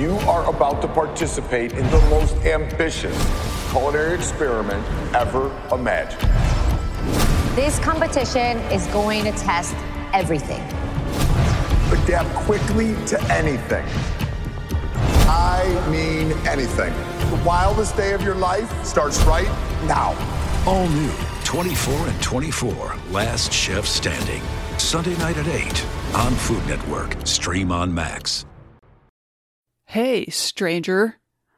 You are about to participate in the most ambitious culinary experiment ever imagined. This competition is going to test everything. Adapt quickly to anything. I mean anything. The wildest day of your life starts right now. All new 24 and 24, Last Chef Standing. Sunday night at 8 on Food Network. Stream on Max. Hey, stranger.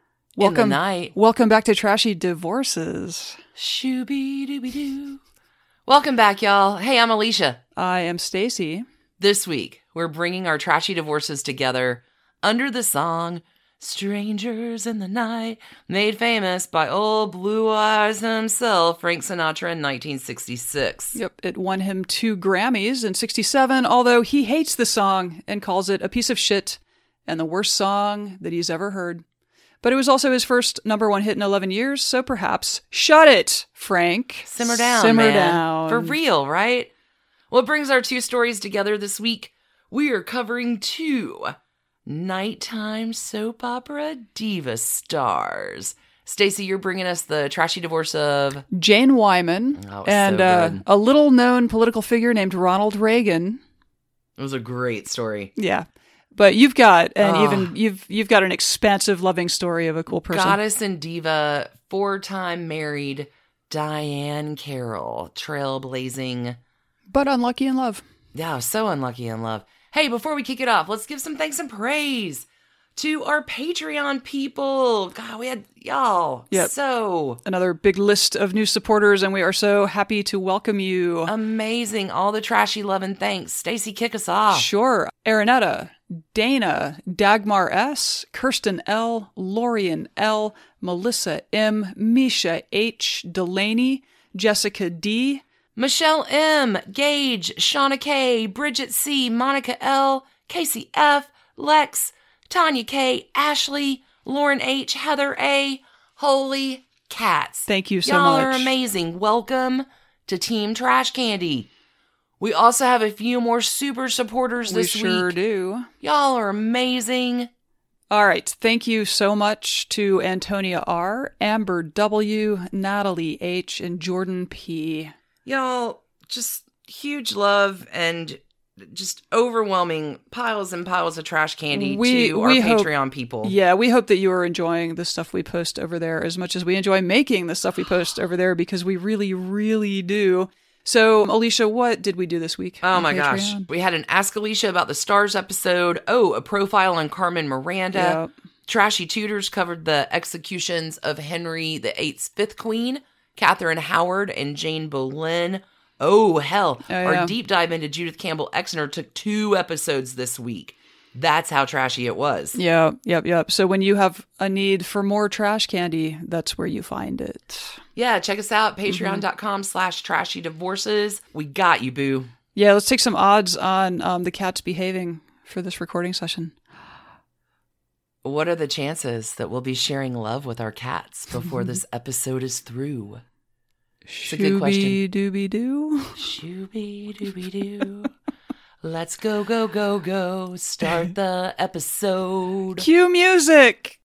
In the night. Welcome back to Trashy Divorces. Shooby-dooby-doo. Welcome back, y'all. Hey, I'm Alicia. I am Stacy. This week, we're bringing our Trashy Divorces together under the song Strangers in the Night, made famous by old Blue Eyes himself, Frank Sinatra, in 1966. Yep, it won him 2 Grammys in 67, although he hates the song and calls it a piece of shit and the worst song that he's ever heard. But it was also his first #1 hit in 11 years, so perhaps shut it, Frank. Simmer down, Simmer man. down. For real, right? What brings our 2 stories together this week? We are covering 2 nighttime soap opera diva stars. Stacey, you're bringing us the trashy divorce of Jane Wyman and so good. a little-known political figure named Ronald Reagan. It was a great story. Yeah. But you've got, you've got an expansive, loving story of a cool person. Goddess and diva, 4-time married Diane Carroll, trailblazing. But unlucky in love. Yeah, so unlucky in love. Hey, before we kick it off, let's give some thanks and praise to our Patreon people. God, we had y'all. Yep. So another big list of new supporters, and we are so happy to welcome you. Amazing. All the trashy love and thanks. Stacey, kick us off. Sure. Aranetta, Dana, Dagmar S., Kirsten L., Lorian L., Melissa M., Misha H., Delaney, Jessica D., Michelle M., Gage, Shauna K., Bridget C., Monica L., Casey F., Lex, Tanya K., Ashley, Lauren H., Heather A. Holy cats. Thank you so Y'all much. are amazing. Welcome to Team Trash Candy. We also have a few more super supporters this week. We sure do. Y'all are amazing. All right. Thank you so much to Antonia R., Amber W., Natalie H., and Jordan P. Y'all, just huge love and just overwhelming piles and piles of trash candy to our Patreon people. Yeah, we hope that you are enjoying the stuff we post over there as much as we enjoy making the stuff we post over there, because we really, really do. So, Alicia, what did we do this week? Oh my gosh. We had an Ask Alicia about the stars episode. Oh, a profile on Carmen Miranda. Yep. Trashy Tutors covered the executions of Henry VIII's 5th queen, Catherine Howard and Jane Boleyn. Oh, hell. Our deep dive into Judith Campbell Exner took 2 episodes this week. That's how trashy it was. Yep. So when you have a need for more trash candy, that's where you find it. Yeah, check us out, patreon.com/trashydivorces. We got you, boo. Yeah, let's take some odds on the cats behaving for this recording session. What are the chances that we'll be sharing love with our cats before this episode is through? It's a good question. Shooby-dooby-doo. Shooby-dooby-doo. Let's go, go, go, go. Start the episode. Cue music!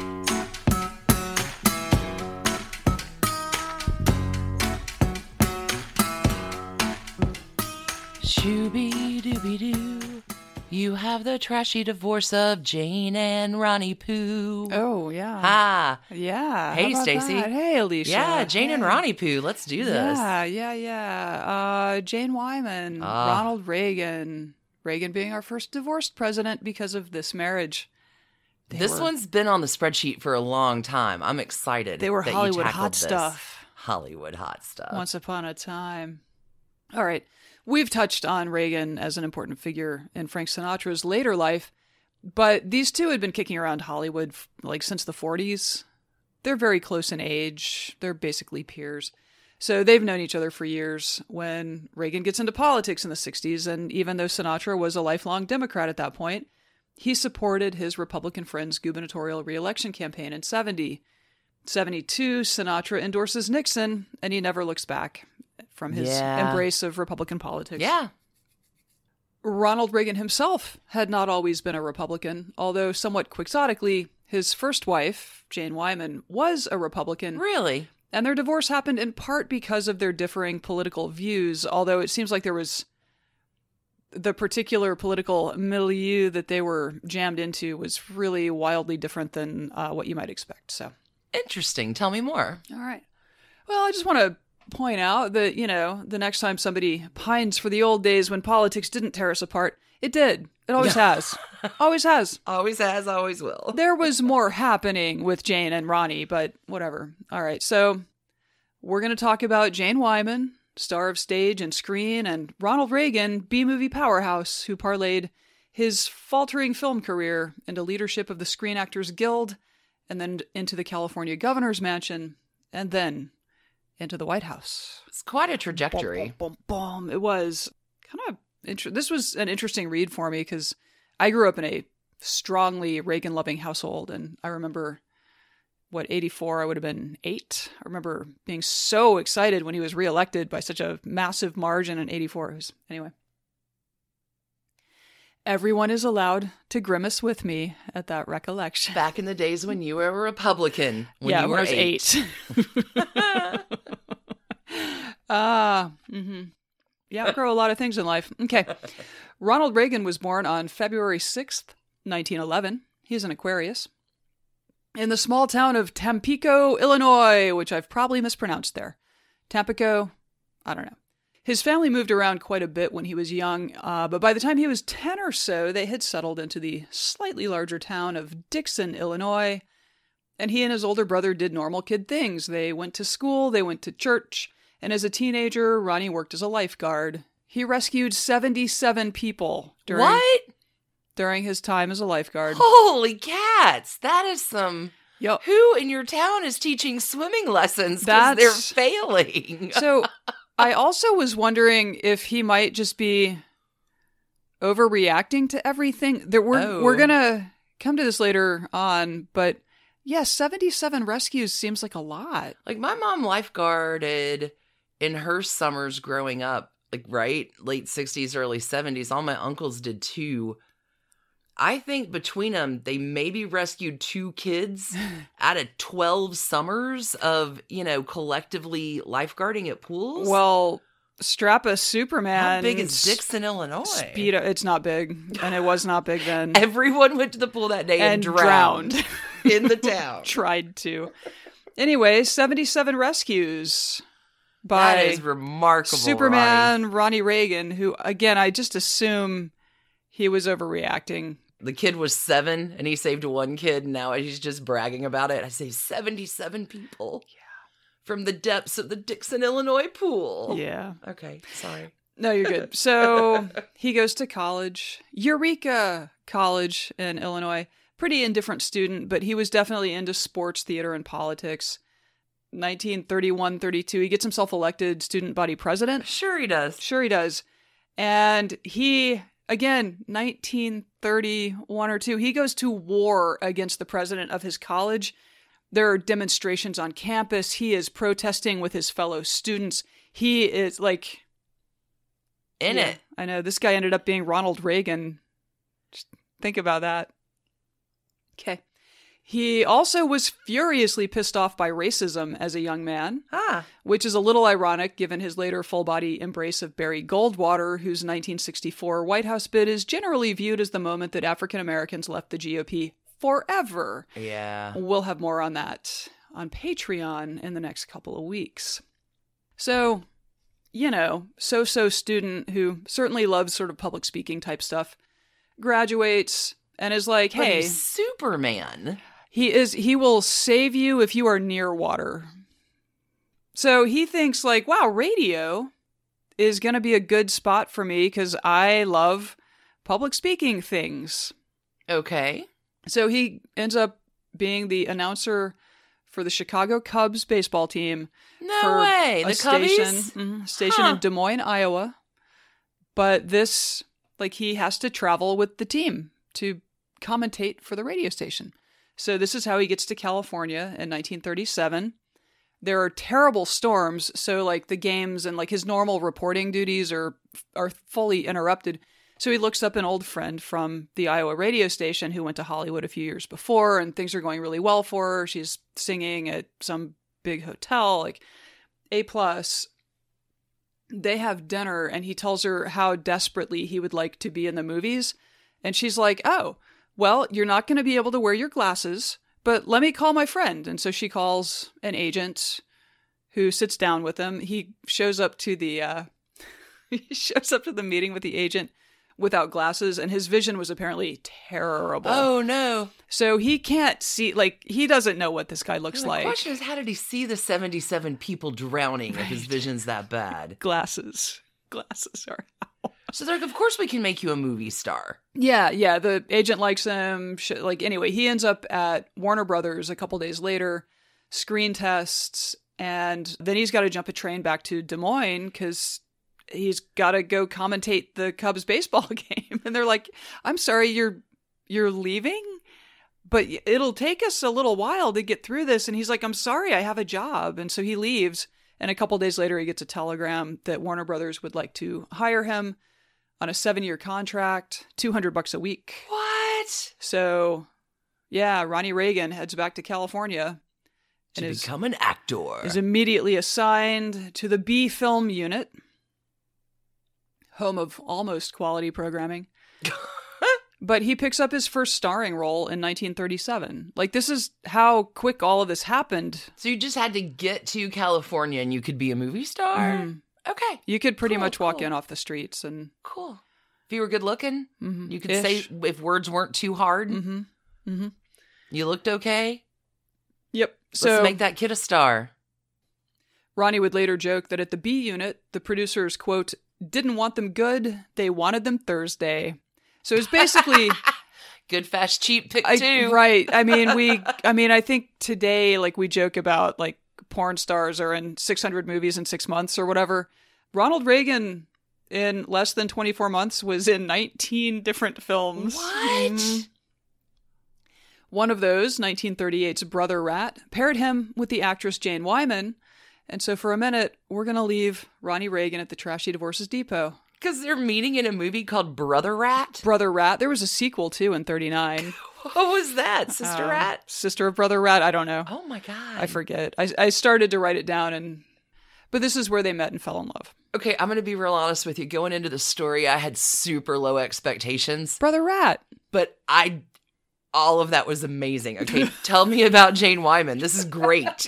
Shooby-dooby-doo. You have the trashy divorce of Jane and Ronnie Pooh. Oh, yeah. Ha. Yeah. Hey, Stacey. Hey, Alicia. Yeah, Jane and Ronnie Pooh. Let's do this. Yeah. Jane Wyman, Ronald Reagan. Reagan being our first divorced president because of this marriage. This one's been on the spreadsheet for a long time. I'm excited. They were that Hollywood you hot this. stuff. Hollywood hot stuff. Once upon a time. All right. We've touched on Reagan as an important figure in Frank Sinatra's later life, but these two had been kicking around Hollywood since the 40s. They're very close in age. They're basically peers. So they've known each other for years. When Reagan gets into politics in the 60s, and even though Sinatra was a lifelong Democrat at that point, he supported his Republican friend's gubernatorial re-election campaign in 70. 72, Sinatra endorses Nixon, and he never looks back from his embrace of Republican politics. Yeah. Ronald Reagan himself had not always been a Republican, although somewhat quixotically, his first wife, Jane Wyman, was a Republican. Really? And their divorce happened in part because of their differing political views, although it seems like there was the particular political milieu that they were jammed into was really wildly different than what you might expect. So Interesting. Tell me more. all right. Well, I just want to point out that, the next time somebody pines for the old days when politics didn't tear us apart, it did. It always has. Always has. Always has, always will. There was more happening with Jane and Ronnie, but whatever. All right, so we're going to talk about Jane Wyman, star of stage and screen, and Ronald Reagan, B-movie powerhouse, who parlayed his faltering film career into leadership of the Screen Actors Guild, and then into the California governor's mansion, and then into the White House. It's quite a trajectory. Boom, boom, boom. It was kind of this was an interesting read for me because I grew up in a strongly Reagan-loving household, and I remember, 84, I would have been 8. I remember being so excited when he was reelected by such a massive margin in 84. Anyway. Everyone is allowed to grimace with me at that recollection. Back in the days when you were a Republican. When I was 8. Yeah, outgrow a lot of things in life. Okay. Ronald Reagan was born on February 6th, 1911. He's an Aquarius. In the small town of Tampico, Illinois, which I've probably mispronounced there. Tampico, I don't know. His family moved around quite a bit when he was young, but by the time he was 10 or so, they had settled into the slightly larger town of Dixon, Illinois. And he and his older brother did normal kid things. They went to school, they went to church, and as a teenager, Ronnie worked as a lifeguard. He rescued 77 people during his time as a lifeguard. Holy cats! That is some... Yep. Who in your town is teaching swimming lessons because they're failing? So I also was wondering if he might just be overreacting to everything. We're going to come to this later on, but yeah, 77 rescues seems like a lot. Like my mom lifeguarded in her summers growing up, late 60s, early 70s. All my uncles did too. I think between them, they maybe rescued 2 kids out of 12 summers of, collectively lifeguarding at pools. Well, strap a Superman. How big is Dixon, Illinois? It's not big, and it was not big then. Everyone went to the pool that day and drowned in the town. Tried to. Anyway, 77 rescues by that is remarkable, Superman Ronnie Reagan, who, again, I just assume he was overreacting. The kid was 7 and he saved 1 kid, and now he's just bragging about it. I saved 77 people. Yeah. From the depths of the Dixon, Illinois pool. Yeah. Okay, sorry. No, you're good. So he goes to college. Eureka College in Illinois. Pretty indifferent student, but he was definitely into sports, theater, and politics. 1931-32, he gets himself elected student body president. Sure he does. And he... Again, 1931 or 2, he goes to war against the president of his college. There are demonstrations on campus. He is protesting with his fellow students. He is like... In it. I know. This guy ended up being Ronald Reagan. Just think about that. Okay. He also was furiously pissed off by racism as a young man, which is a little ironic given his later full-body embrace of Barry Goldwater, whose 1964 White House bid is generally viewed as the moment that African Americans left the GOP forever. Yeah. We'll have more on that on Patreon in the next couple of weeks. So, so-so student who certainly loves sort of public speaking type stuff, graduates and is like, but hey... he's Superman. He will save you if you are near water. So he thinks like, wow, radio is going to be a good spot for me because I love public speaking things. Okay. So he ends up being the announcer for the Chicago Cubs baseball team. No way. The Cubbies? Station in Des Moines, Iowa. But this, he has to travel with the team to commentate for the radio station. So this is how he gets to California in 1937. There are terrible storms, so the games and his normal reporting duties are fully interrupted. So he looks up an old friend from the Iowa radio station who went to Hollywood a few years before, and things are going really well for her. She's singing at some big hotel, like A+. They have dinner, and he tells her how desperately he would like to be in the movies. And she's like, oh, well, you're not going to be able to wear your glasses, but let me call my friend. And so she calls an agent who sits down with him. He shows up to the meeting with the agent without glasses, and his vision was apparently terrible. Oh, no. So he can't see, like, he doesn't know what this guy looks like. The question is, how did he see the 77 people drowning if his vision's that bad? Glasses are out. So they're like, of course we can make you a movie star. Yeah, the agent likes him. Anyway, he ends up at Warner Brothers a couple days later, screen tests, and then he's got to jump a train back to Des Moines because he's got to go commentate the Cubs baseball game. And they're like, I'm sorry, you're leaving? But it'll take us a little while to get through this. And he's like, I'm sorry, I have a job. And so he leaves. And a couple days later, he gets a telegram that Warner Brothers would like to hire him on a 7-year contract, $200 a week. What? So, yeah, Ronnie Reagan heads back to California. To become an actor. Is immediately assigned to the B Film Unit, home of almost quality programming. But he picks up his first starring role in 1937. Like, this is how quick all of this happened. So you just had to get to California and you could be a movie star? Mm. Okay. You could pretty much walk in off the streets and... Cool. If you were good looking, you could Ish. say if words weren't too hard. You looked okay. Yep. Let's make that kid a star. Ronnie would later joke that at the B Unit, the producers, quote, didn't want them good, they wanted them Thursday. So it's basically... Good, fast, cheap, pick two. Right. I mean, I think today, like, we joke about, like, porn stars are in 600 movies in 6 months or whatever. Ronald Reagan, in less than 24 months, was in 19 different films. What? One of those, 1938's Brother Rat, paired him with the actress Jane Wyman. And so for a minute, we're going to leave Ronnie Reagan at the Trashy Divorces Depot. Because they're meeting in a movie called Brother Rat? Brother Rat. There was a sequel, too, in 39. What was that? Sister Rat? Sister of Brother Rat? I don't know. Oh, my God. I forget. I started to write it down, but this is where they met and fell in love. Okay, I'm going to be real honest with you. Going into the story, I had super low expectations. Brother Rat. But all of that was amazing. Okay, tell me about Jane Wyman. This is great.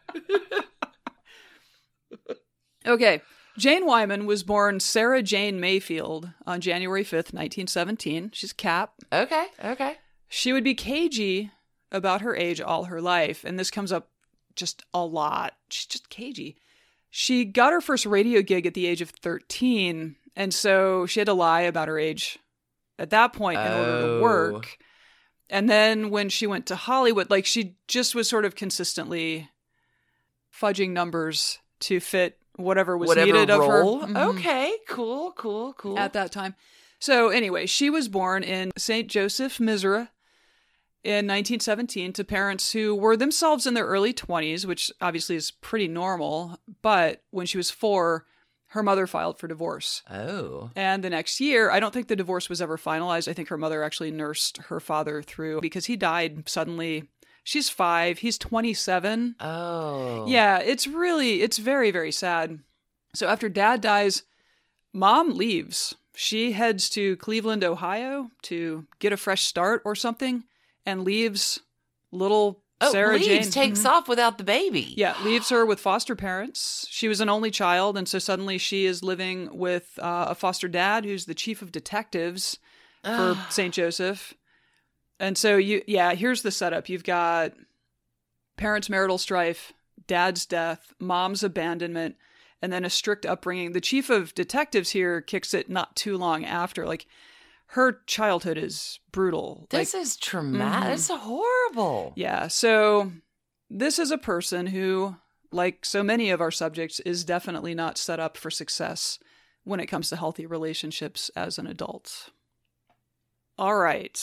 Okay. Jane Wyman was born Sarah Jane Mayfield on January 5th, 1917. She's Cap. Okay. She would be cagey about her age all her life, and this comes up just a lot. She's just cagey. She got her first radio gig at the age of 13, and so she had to lie about her age at that point in order to work. And then when she went to Hollywood, like, she just was sort of consistently fudging numbers to fit whatever was needed role. of her. Okay, cool. At that time. So anyway, she was born in St. Joseph, Missouri in 1917 to parents who were themselves in their early 20s, which obviously is pretty normal. But when she was 4, her mother filed for divorce. Oh. And the next year, I don't think the divorce was ever finalized. I think her mother actually nursed her father through because he died suddenly. She's 5. He's 27. Oh. Yeah, it's very, very sad. So after Dad dies, Mom leaves. She heads to Cleveland, Ohio to get a fresh start or something and leaves little Sarah Jane. Takes off without the baby. Yeah, leaves her with foster parents. She was an only child, and so suddenly she is living with a foster dad who's the chief of detectives for St. Joseph. And so, here's the setup. You've got parents' marital strife, dad's death, mom's abandonment, and then a strict upbringing. The chief of detectives here kicks it not too long after. Like, her childhood is brutal. This is traumatic. It's horrible. Yeah, so this is a person who, like so many of our subjects, is definitely not set up for success when it comes to healthy relationships as an adult. All right.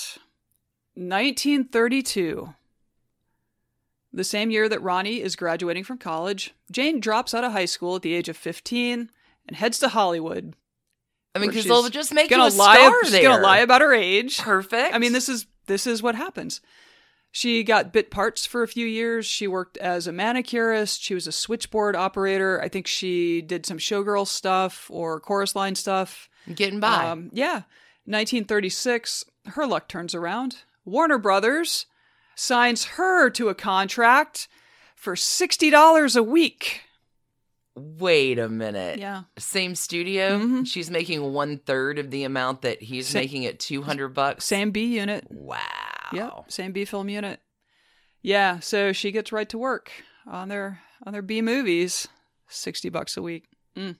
1932. The same year that Ronnie is graduating from college, Jane drops out of high school at the age of 15 and heads to Hollywood. I mean, because they'll just make you a lie, star she's there. gonna lie about her age. Perfect. I mean, this is what happens. She got bit parts for a few years. She worked as a manicurist. She was a switchboard operator. I think she did some showgirl stuff or chorus line stuff. Getting by. 1936, her luck turns around. Warner Brothers signs her to a contract for $60 a week. Wait a minute. Yeah. Same studio? Mm-hmm. She's making 1/3 of the amount that he's making at $200. Same B unit. Wow. Yep, same B film unit. Yeah, so she gets right to work on their B movies. $60 a week.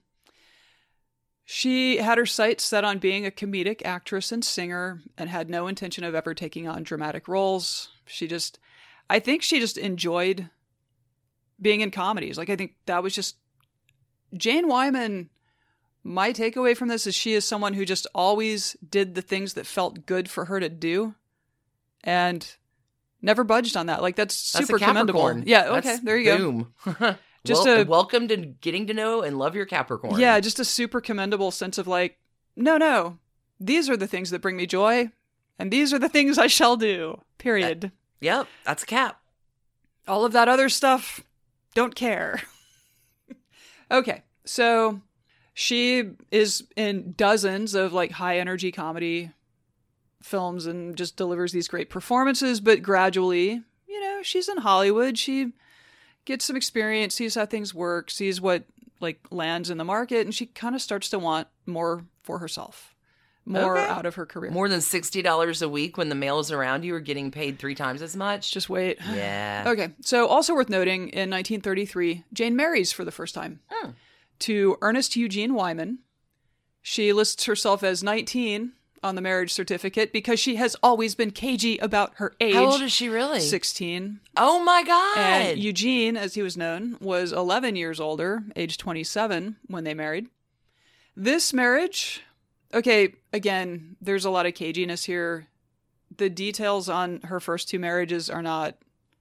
She had her sights set on being a comedic actress and singer and had no intention of ever taking on dramatic roles. I think she just enjoyed being in comedies. Like, I think that was just Jane Wyman. My takeaway from this is she is someone who just always did the things that felt good for her to do and never budged on that. Like, that's super commendable. Yeah, okay, there you boom. Go. Just welcome to getting to know and love your Capricorn. Yeah, just a super commendable sense of like, no, these are the things that bring me joy, and these are the things I shall do, period. Yep, that's a Cap. All of that other stuff, don't care. Okay, so she is in dozens of like high energy comedy films and just delivers these great performances, but gradually, she's in Hollywood. She gets some experience, sees how things work, sees what like lands in the market, and she kind of starts to want more for herself, more out of her career. More than $60 a week when the males around you are getting paid 3 times as much. Just wait. Yeah. Okay. So also worth noting, in 1933, Jane marries for the first time to Ernest Eugene Wyman. She lists herself as 19 on the marriage certificate because she has always been cagey about her age. How old is she really? 16. Oh my God. And Eugene, as he was known, was 11 years older, age 27 when they married. This marriage, okay, again, there's a lot of caginess here. The details on her first 2 marriages are not,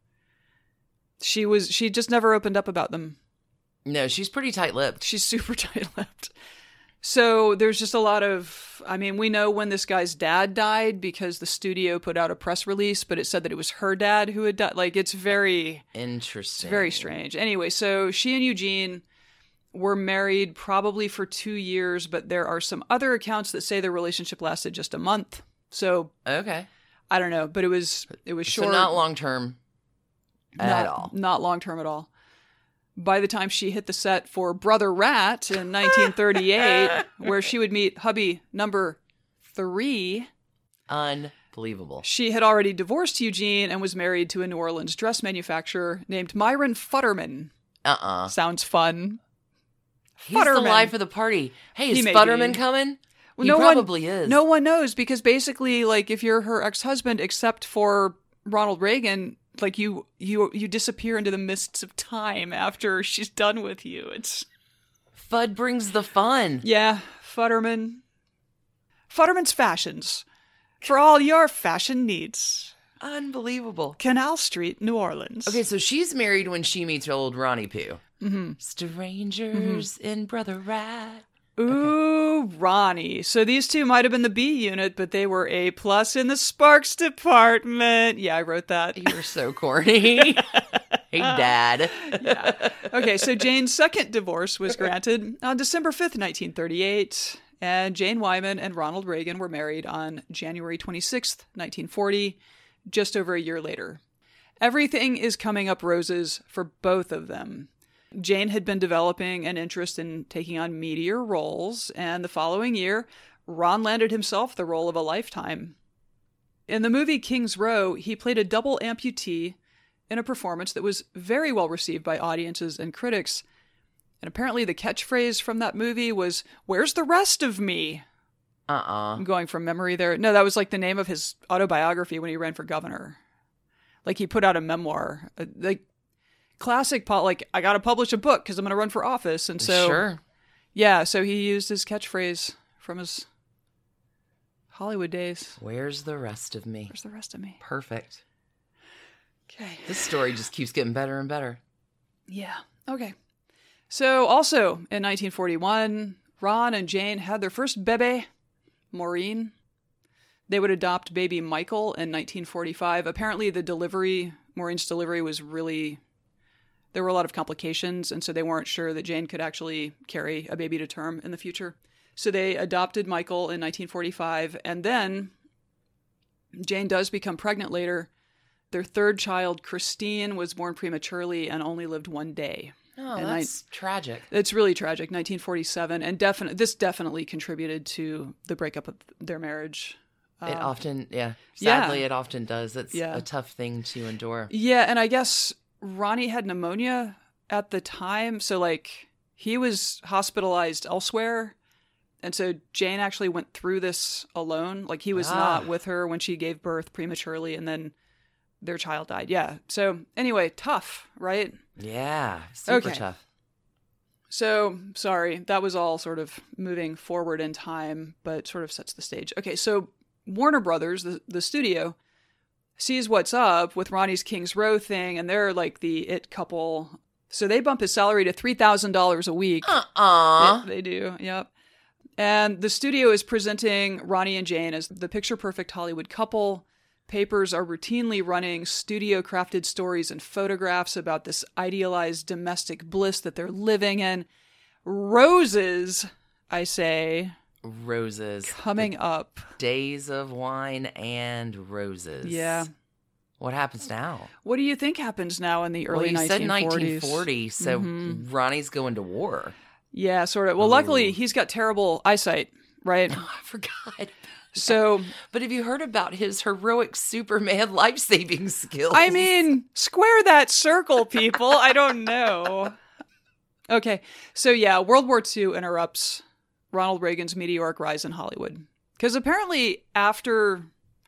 she just never opened up about them. No, she's pretty tight-lipped. She's super tight-lipped. So there's just a lot of, we know when this guy's dad died because the studio put out a press release, but it said that it was her dad who had died. Like, it's very interesting. It's very strange. Anyway, so she and Eugene were married probably for 2 years, but there are some other accounts that say their relationship lasted just a month. So okay, I don't know, but it was short. So not long-term at all. Not long-term at all. By the time she hit the set for Brother Rat in 1938, where she would meet hubby number 3. Unbelievable. She had already divorced Eugene and was married to a New Orleans dress manufacturer named Myron Futterman. Sounds fun. He's the life of the party. Hey, is Futterman coming? Well, he probably is. No one knows because basically, like, if you're her ex-husband, except for Ronald Reagan, like you disappear into the mists of time after she's done with you. It's Fudd brings the fun. Yeah, Futterman's Fashions for all your fashion needs. Unbelievable. Canal Street, New Orleans. Okay, so she's married when she meets old Ronnie Pooh. Mm-hmm. Strangers in Brother Rat. Ooh, okay. Ronnie. So these two might have been the B unit, but they were A+ in the Sparks department. Yeah, I wrote that. You're so corny. Hey, Dad. Yeah. Okay, so Jane's second divorce was granted on December 5th, 1938, and Jane Wyman and Ronald Reagan were married on January 26th, 1940, just over a year later. Everything is coming up roses for both of them. Jane had been developing an interest in taking on meatier roles, and the following year, Ron landed himself the role of a lifetime. In the movie King's Row, he played a double amputee in a performance that was very well received by audiences and critics. And apparently the catchphrase from that movie was, "Where's the rest of me?" I'm going from memory there. No, that was like the name of his autobiography when he ran for governor. Like, he put out a memoir. Like, classic, like, I gotta publish a book because I'm gonna run for office. And so, sure. Yeah, so he used his catchphrase from his Hollywood days. Where's the rest of me? Where's the rest of me? Perfect. Okay. This story just keeps getting better and better. Yeah. Okay. So also in 1941, Ron and Jane had their first bebe, Maureen. They would adopt baby Michael in 1945. Apparently Maureen's delivery was really, there were a lot of complications, and so they weren't sure that Jane could actually carry a baby to term in the future. So they adopted Michael in 1945, and then Jane does become pregnant later. Their third child, Christine, was born prematurely and only lived 1 day. Oh, that's tragic. It's really tragic, 1947, and this definitely contributed to the breakup of their marriage. It often does. It's a tough thing to endure. Yeah, and I guess Ronnie had pneumonia at the time, so like he was hospitalized elsewhere, and so Jane actually went through this alone. Like he was not with her when she gave birth prematurely, and then their child died. Yeah. So anyway, tough, right? Yeah, super tough. So, sorry, that was all sort of moving forward in time, but sort of sets the stage. Okay, so Warner Brothers, the studio, sees what's up with Ronnie's Kings Row thing, and they're like the it couple. So they bump his salary to $3,000 a week. They do, yep. And the studio is presenting Ronnie and Jane as the picture-perfect Hollywood couple. Papers are routinely running studio-crafted stories and photographs about this idealized domestic bliss that they're living in. Roses, I say. Roses. Coming up. Days of wine and roses. Yeah. What happens now? What do you think happens now in the early 1940s? Well, you said 1940, so Ronnie's going to war. Yeah, sort of. Well, luckily, he's got terrible eyesight, right? Oh, I forgot. So, but have you heard about his heroic Superman life-saving skills? I mean, square that circle, people. I don't know. Okay, so yeah, World War II interrupts Ronald Reagan's meteoric rise in Hollywood. Because apparently after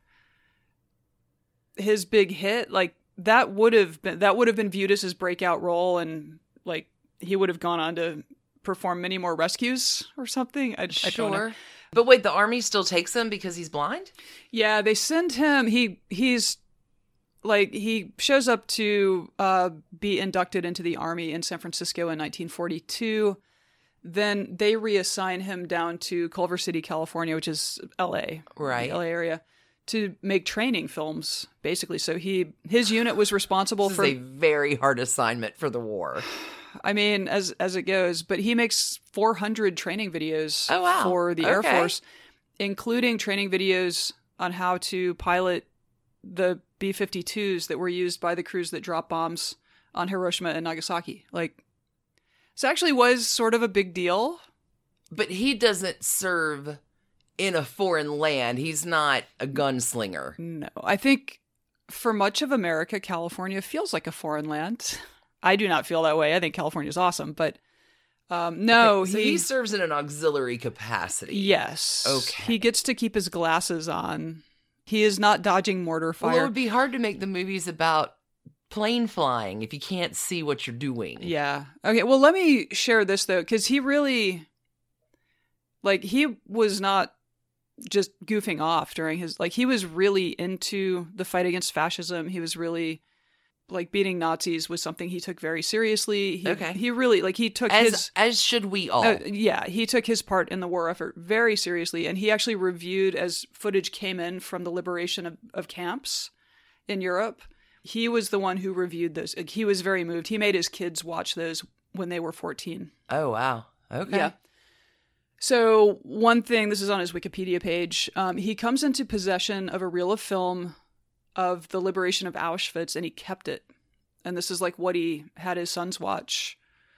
his big hit, like that would have been viewed as his breakout role, and like he would have gone on to perform many more rescues or something. I don't know. But wait, the army still takes him because he's blind? Yeah, they send him. He's like, he shows up to be inducted into the army in San Francisco in 1942. Then they reassign him down to Culver City, California, which is LA, right? The LA area, to make training films, basically. So his unit was responsible this for is a very hard assignment for the war. I mean, as it goes, but he makes 400 training videos for the Air Force, including training videos on how to pilot the B-52s that were used by the crews that dropped bombs on Hiroshima and Nagasaki. Like, this actually was sort of a big deal. But he doesn't serve in a foreign land. He's not a gunslinger. No, I think for much of America, California feels like a foreign land. I do not feel that way. I think California is awesome, but no. Okay, so he serves in an auxiliary capacity. Yes. Okay. He gets to keep his glasses on. He is not dodging mortar fire. Well, it would be hard to make the movies about plane flying if you can't see what you're doing. Yeah. Okay, well, let me share this, though, because he really, like, he was not just goofing off during his, like, he was really into the fight against fascism. He was really, like, beating Nazis was something he took very seriously. He really, like, he took as should we all. Yeah, he took his part in the war effort very seriously, and he actually reviewed, as footage came in from the liberation of camps in Europe, he was the one who reviewed those. He was very moved. He made his kids watch those when they were 14. Oh, wow. Okay. Yeah. So one thing, this is on his Wikipedia page, he comes into possession of a reel of film of the liberation of Auschwitz, and he kept it. And this is like what he had his sons watch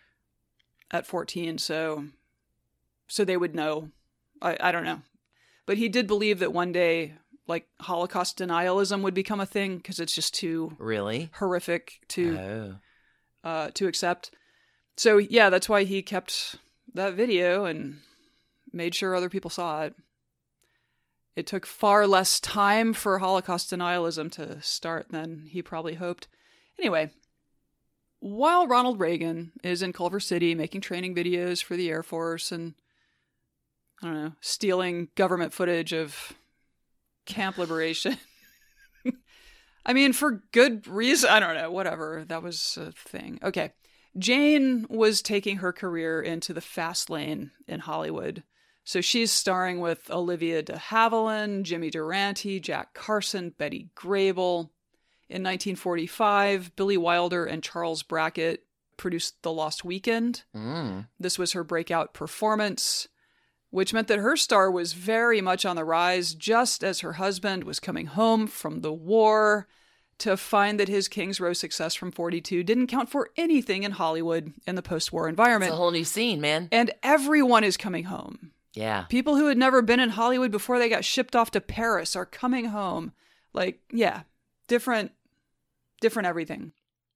at 14, so they would know. I don't know. But he did believe that one day, like, Holocaust denialism would become a thing, because it's just too horrific to accept. So yeah, that's why he kept that video and made sure other people saw it. It took far less time for Holocaust denialism to start than he probably hoped. Anyway, while Ronald Reagan is in Culver City making training videos for the Air Force and, I don't know, stealing government footage of Camp Liberation. I mean, for good reason. I don't know, whatever. That was a thing. Okay. Jane was taking her career into the fast lane in Hollywood. So she's starring with Olivia de Havilland, Jimmy Durante, Jack Carson, Betty Grable. In 1945, Billy Wilder and Charles Brackett produced The Lost Weekend. This was her breakout performance, which meant that her star was very much on the rise just as her husband was coming home from the war to find that his King's Row success from 42 didn't count for anything in Hollywood in the post-war environment. It's a whole new scene, man. And everyone is coming home. Yeah. People who had never been in Hollywood before they got shipped off to Paris are coming home. Like, yeah, different everything.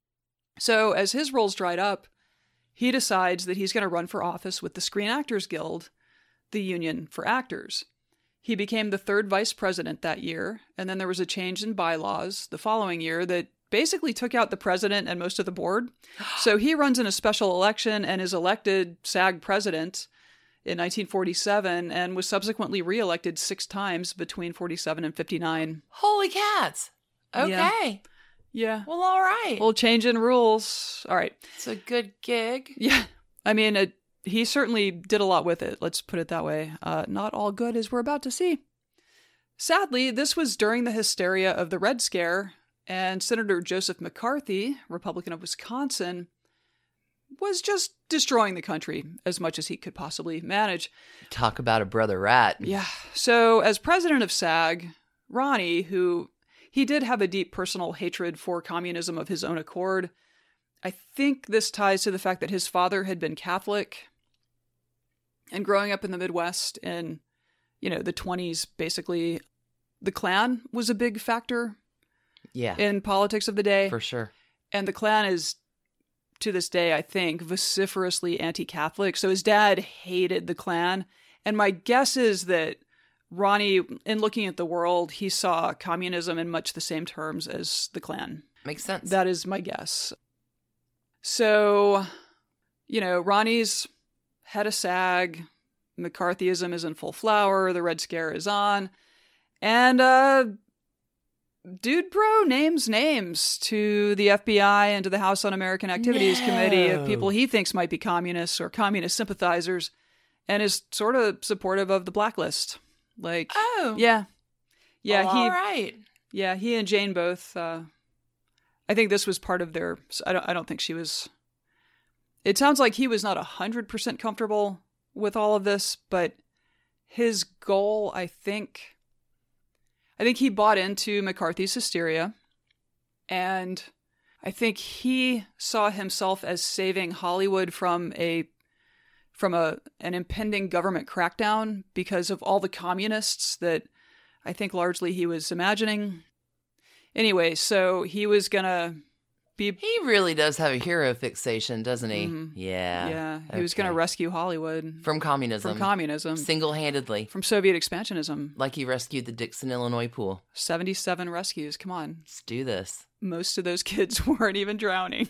So as his roles dried up, he decides that he's going to run for office with the Screen Actors Guild, the union for actors. He became the third vice president that year, and then there was a change in bylaws the following year that basically took out the president and most of the board. So he runs in a special election and is elected SAG president in 1947 and was subsequently reelected 6 times between 47 and 59. Holy cats. Okay. Yeah. Well, all right. Little change in rules. All right. It's a good gig. Yeah. I mean, he certainly did a lot with it. Let's put it that way. Not all good, as we're about to see. Sadly, this was during the hysteria of the Red Scare, and Senator Joseph McCarthy, Republican of Wisconsin, was just destroying the country as much as he could possibly manage. Talk about a brother rat. Yeah. So as president of SAG, Ronnie, who he did have a deep personal hatred for communism of his own accord. I think this ties to the fact that his father had been Catholic. And growing up in the Midwest in, the 20s, basically, the Klan was a big factor in politics of the day. For sure. And the Klan is, to this day, I think, vociferously anti-Catholic. So his dad hated the Klan. And my guess is that Ronnie, in looking at the world, he saw communism in much the same terms as the Klan. Makes sense. That is my guess. So, Ronnie's head of SAG, McCarthyism is in full flower, the Red Scare is on, and Dude Bro names names to the FBI and to the House Un-American Activities Committee of people he thinks might be communists or communist sympathizers, and is sort of supportive of the blacklist. Like, yeah, well, all right. Yeah, he and Jane both. I think this was part of their. I don't think she was. It sounds like he was not 100% comfortable with all of this, but his goal, I think he bought into McCarthy's hysteria, and I think he saw himself as saving Hollywood from an impending government crackdown because of all the communists that I think largely he was imagining. Anyway, so he was gonna be... He really does have a hero fixation, doesn't he? Mm-hmm. Yeah. Yeah, he was gonna rescue Hollywood. From communism. Single-handedly. From Soviet expansionism. Like he rescued the Dixon, Illinois pool. 77 rescues, come on. Let's do this. Most of those kids weren't even drowning.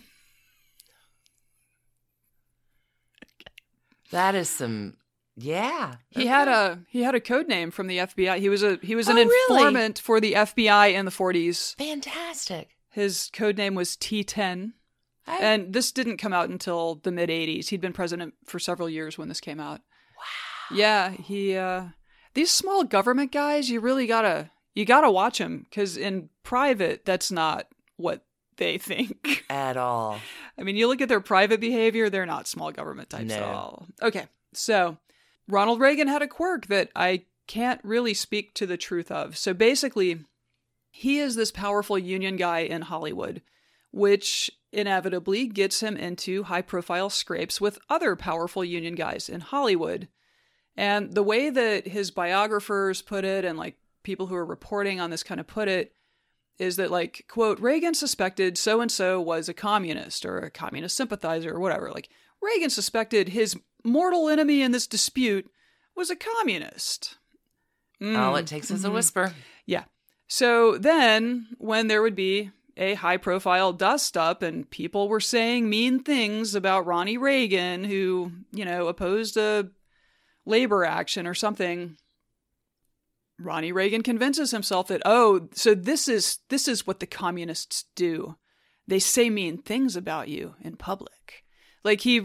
That is some... Yeah. He had a code name from the FBI. He was an informant for the FBI in the 40s. Fantastic. His code name was T10. And this didn't come out until the mid 80s. He'd been president for several years when this came out. Wow. Yeah, these small government guys, you gotta watch them, because in private, that's not what they think. At all. I mean, you look at their private behavior, they're not small government types at all. Okay, so Ronald Reagan had a quirk that I can't really speak to the truth of. So basically, he is this powerful union guy in Hollywood, which inevitably gets him into high-profile scrapes with other powerful union guys in Hollywood. And the way that his biographers put it, and like people who are reporting on this kind of put it, is that, like, quote, Reagan suspected so-and-so was a communist or a communist sympathizer or whatever. Like, Reagan suspected his mortal enemy in this dispute was a communist. All it takes is a whisper. Yeah. So then, when there would be a high-profile dust-up and people were saying mean things about Ronnie Reagan, who, opposed a labor action or something, Ronnie Reagan convinces himself that, so this is what the communists do. They say mean things about you in public. Like, he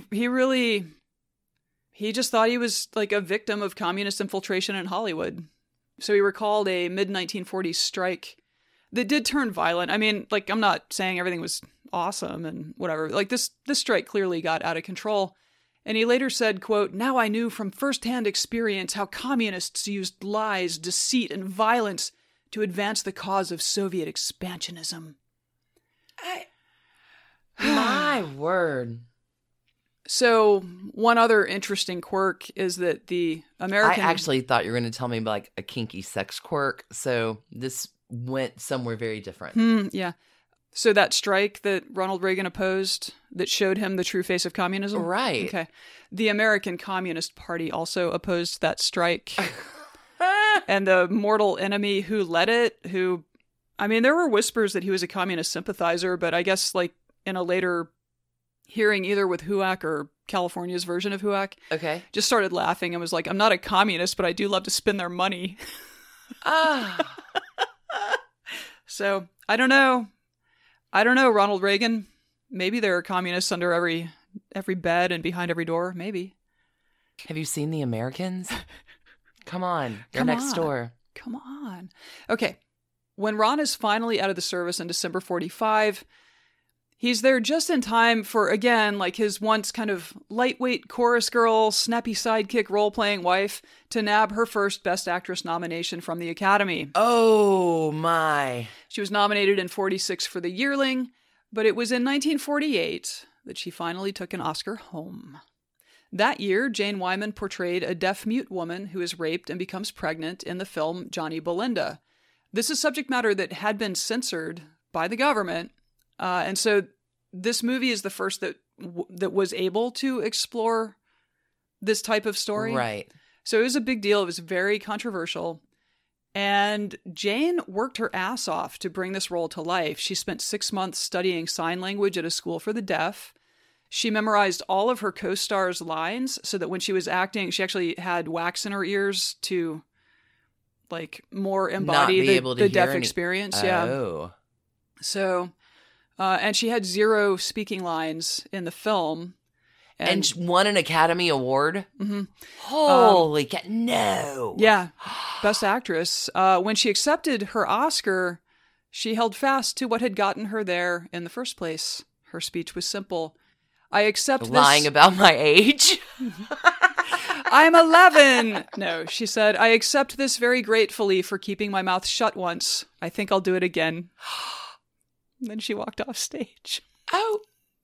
just thought he was like a victim of communist infiltration in Hollywood. So he recalled a mid-1940s strike that did turn violent. I mean, like, I'm not saying everything was awesome and whatever. Like, this strike clearly got out of control. And he later said, quote, "Now I knew from firsthand experience how communists used lies, deceit, and violence to advance the cause of Soviet expansionism." My word. So one other interesting quirk is that the American... I actually thought you were going to tell me like a kinky sex quirk. So this went somewhere very different. Yeah. So that strike that Ronald Reagan opposed that showed him the true face of communism? Right. Okay. The American Communist Party also opposed that strike. And the mortal enemy who led it, there were whispers that he was a communist sympathizer, but I guess like in a later hearing either with HUAC or California's version of HUAC, okay, just started laughing and was like, "I'm not a communist, but I do love to spend their money." So I don't know, Ronald Reagan. Maybe there are communists under every bed and behind every door. Maybe. Have you seen The Americans? Come on, they're next door. Come on. Okay. When Ron is finally out of the service in December 1945, he's there just in time for, again, like his once kind of lightweight chorus girl, snappy sidekick role-playing wife to nab her first Best Actress nomination from the Academy. Oh, my. She was nominated in 1946 for The Yearling, but it was in 1948 that she finally took an Oscar home. That year, Jane Wyman portrayed a deaf-mute woman who is raped and becomes pregnant in the film Johnny Belinda. This is subject matter that had been censored by the government, and so this movie is the first that was able to explore this type of story. Right. So it was a big deal. It was very controversial. And Jane worked her ass off to bring this role to life. She spent 6 months studying sign language at a school for the deaf. She memorized all of her co-stars' lines so that when she was acting, she actually had wax in her ears to like more embody the deaf experience. Yeah. Oh. So, and she had 0 speaking lines in the film. And she won an Academy Award? Mm-hmm. Holy cow. No. Yeah. Best Actress. When she accepted her Oscar, she held fast to what had gotten her there in the first place. Her speech was simple. "I accept this..." Lying about my age? "I'm 11. No, she said, "I accept this very gratefully for keeping my mouth shut once. I think I'll do it again." And then she walked off stage. Oh.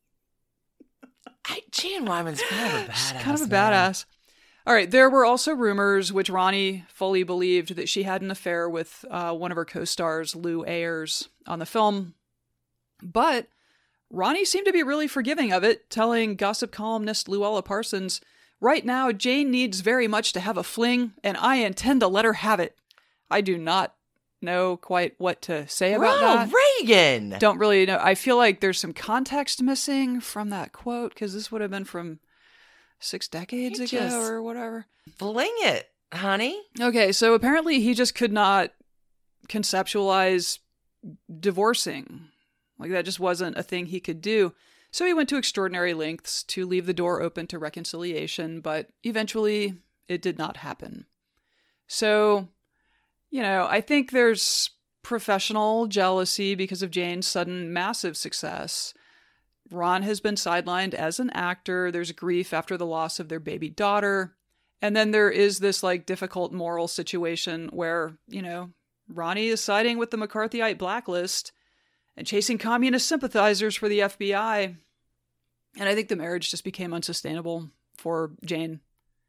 Jane Wyman's kind of a badass. She's kind of a badass. All right, there were also rumors, which Ronnie fully believed, that she had an affair with one of her co-stars, Lou Ayres, on the film. But Ronnie seemed to be really forgiving of it, telling gossip columnist Luella Parsons, "Right now, Jane needs very much to have a fling, and I intend to let her have it." I do not know quite what to say about that. Reagan! Don't really know. I feel like there's some context missing from that quote, because this would have been from 6 decades ago or whatever. Fling it, honey. Okay, so apparently he just could not conceptualize divorcing. Like, that just wasn't a thing he could do. So he went to extraordinary lengths to leave the door open to reconciliation, but eventually it did not happen. So, I think there's professional jealousy because of Jane's sudden massive success. Ron has been sidelined as an actor. There's grief after the loss of their baby daughter. And then there is this difficult moral situation where, Ronnie is siding with the McCarthyite blacklist and chasing communist sympathizers for the FBI. And I think the marriage just became unsustainable for Jane.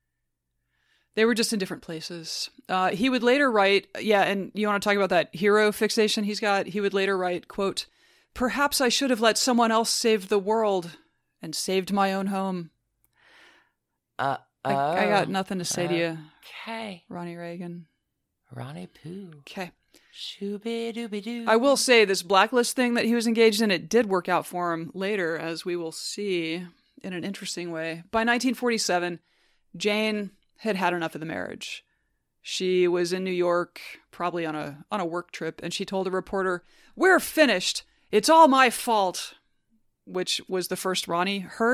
They were just in different places. He would later write, and you want to talk about that hero fixation he's got? He would later write, quote, "Perhaps I should have let someone else save the world and saved my own home." I got nothing to say to you. Okay. Ronnie Reagan. Ronnie Pooh. Okay. Shooby-dooby-doo. I will say this blacklist thing that he was engaged in, it did work out for him later, as we will see in an interesting way. By 1947, Jane had had enough of the marriage. She was in New York, probably on a work trip, and she told a reporter, "We're finished. It's all my fault," which was the first Ronnie heard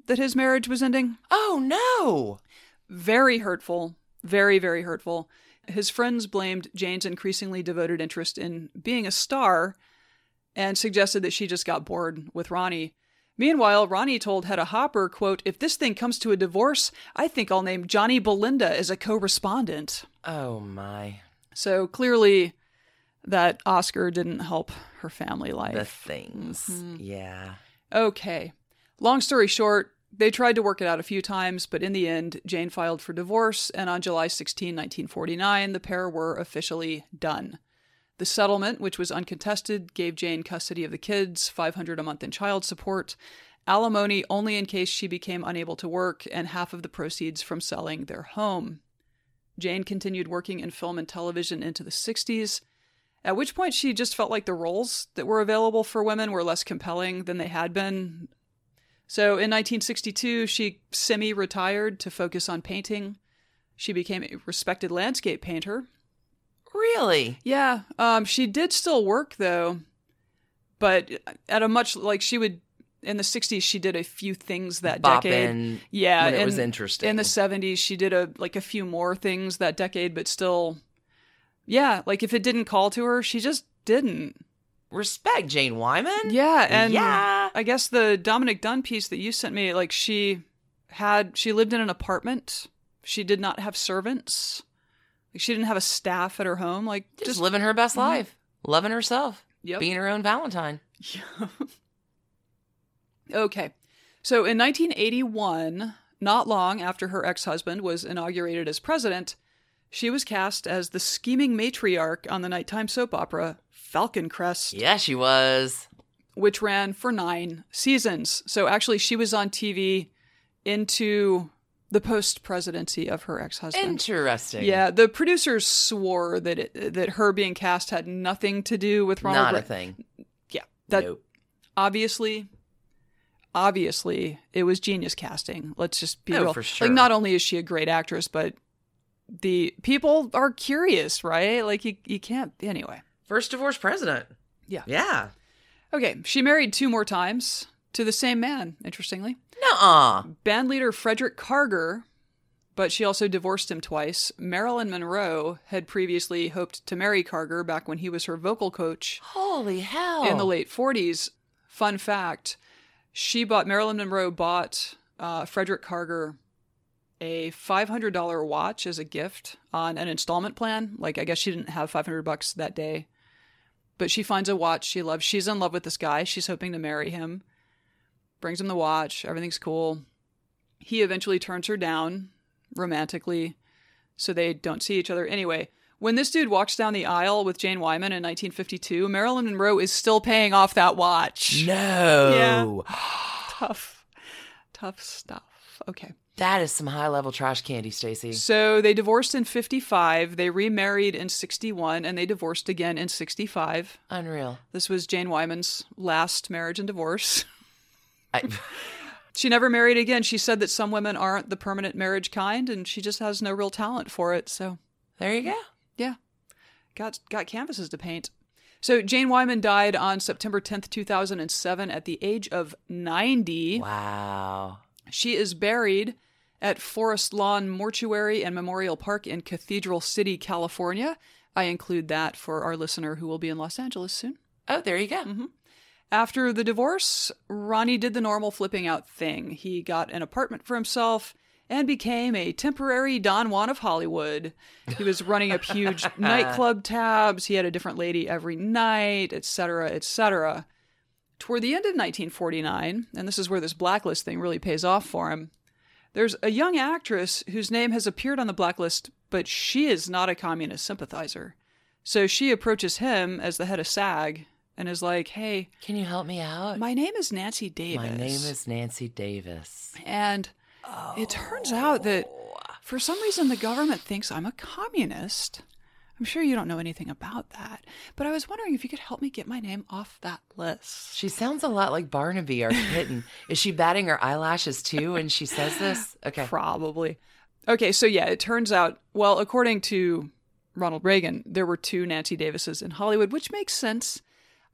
that his marriage was ending. Oh, no. Very hurtful. Very, very hurtful. His friends blamed Jane's increasingly devoted interest in being a star and suggested that she just got bored with Ronnie. Meanwhile, Ronnie told Hedda Hopper, quote, "If this thing comes to a divorce, I think I'll name Johnny Belinda as a co-respondent." Oh, my. So clearly that Oscar didn't help her family life. The things. Yeah. Okay. Long story short, they tried to work it out a few times, but in the end, Jane filed for divorce, and on July 16, 1949, the pair were officially done. The settlement, which was uncontested, gave Jane custody of the kids, $500 a month in child support, alimony only in case she became unable to work, and half of the proceeds from selling their home. Jane continued working in film and television into the 60s, at which point she just felt like the roles that were available for women were less compelling than they had been. So in 1962, she semi-retired to focus on painting. She became a respected landscape painter. Really? Yeah. She did still work, though, but at a much, like, she would, in the 60s, she did a few things that decade. Yeah. When it was interesting. In the 70s, she did a few more things that decade, but still, yeah, like, if it didn't call to her, she just didn't. Respect, Jane Wyman. Yeah, and yeah. I guess the Dominic Dunn piece that you sent me, like, she lived in an apartment. She did not have servants. Like, she didn't have a staff at her home. Like, just living her best life, loving herself, being her own Valentine. Yeah. Okay. So in 1981, not long after her ex-husband was inaugurated as president, she was cast as the scheming matriarch on the nighttime soap opera Falcon Crest. Yeah, she was. Which ran for 9 seasons. So actually, she was on TV into the post-presidency of her ex-husband. Interesting. Yeah, the producers swore that her being cast had nothing to do with Ronald Not Reagan. a thing. Yeah. That nope. Obviously, it was genius casting. Let's just be real. For sure. Like, not only is she a great actress, but the people are curious, right? Like, you can't... Anyway. First divorced president. Yeah. Yeah. Okay, she married 2 more times to the same man, interestingly. Nuh-uh. Bandleader Frederick Karger, but she also divorced him twice. Marilyn Monroe had previously hoped to marry Karger back when he was her vocal coach. Holy hell. In the late 40s. Fun fact, Marilyn Monroe bought Frederick Karger a $500 watch as a gift on an installment plan. Like, I guess she didn't have $500 that day. But she finds a watch she loves. She's in love with this guy. She's hoping to marry him. Brings him the watch. Everything's cool. He eventually turns her down romantically, so they don't see each other. Anyway, when this dude walks down the aisle with Jane Wyman in 1952, Marilyn Monroe is still paying off that watch. No. Yeah. Tough stuff. Okay. That is some high-level trash candy, Stacey. So they divorced in 55, they remarried in 61, and they divorced again in 65. Unreal. This was Jane Wyman's last marriage and divorce. She never married again. She said that some women aren't the permanent marriage kind, and she just has no real talent for it. So there you go. Yeah. Got canvases to paint. So Jane Wyman died on September 10th, 2007 at the age of 90. Wow. She is buried at Forest Lawn Mortuary and Memorial Park in Cathedral City, California. I include that for our listener who will be in Los Angeles soon. Oh, there you go. Mm-hmm. After the divorce, Ronnie did the normal flipping out thing. He got an apartment for himself and became a temporary Don Juan of Hollywood. He was running up huge nightclub tabs. He had a different lady every night, etc., etc. Toward the end of 1949, and this is where this blacklist thing really pays off for him, there's a young actress whose name has appeared on the blacklist, but she is not a communist sympathizer. So she approaches him as the head of SAG and is like, hey, can you help me out? My name is Nancy Davis. My name is Nancy Davis. And it turns out that for some reason the government thinks I'm a communist. I'm sure you don't know anything about that, but I was wondering if you could help me get my name off that list. She sounds a lot like Barnaby, our kitten. Is she batting her eyelashes too when she says this? Okay. Probably. Okay, so yeah, it turns out, well, according to Ronald Reagan, there were 2 Nancy Davises in Hollywood, which makes sense.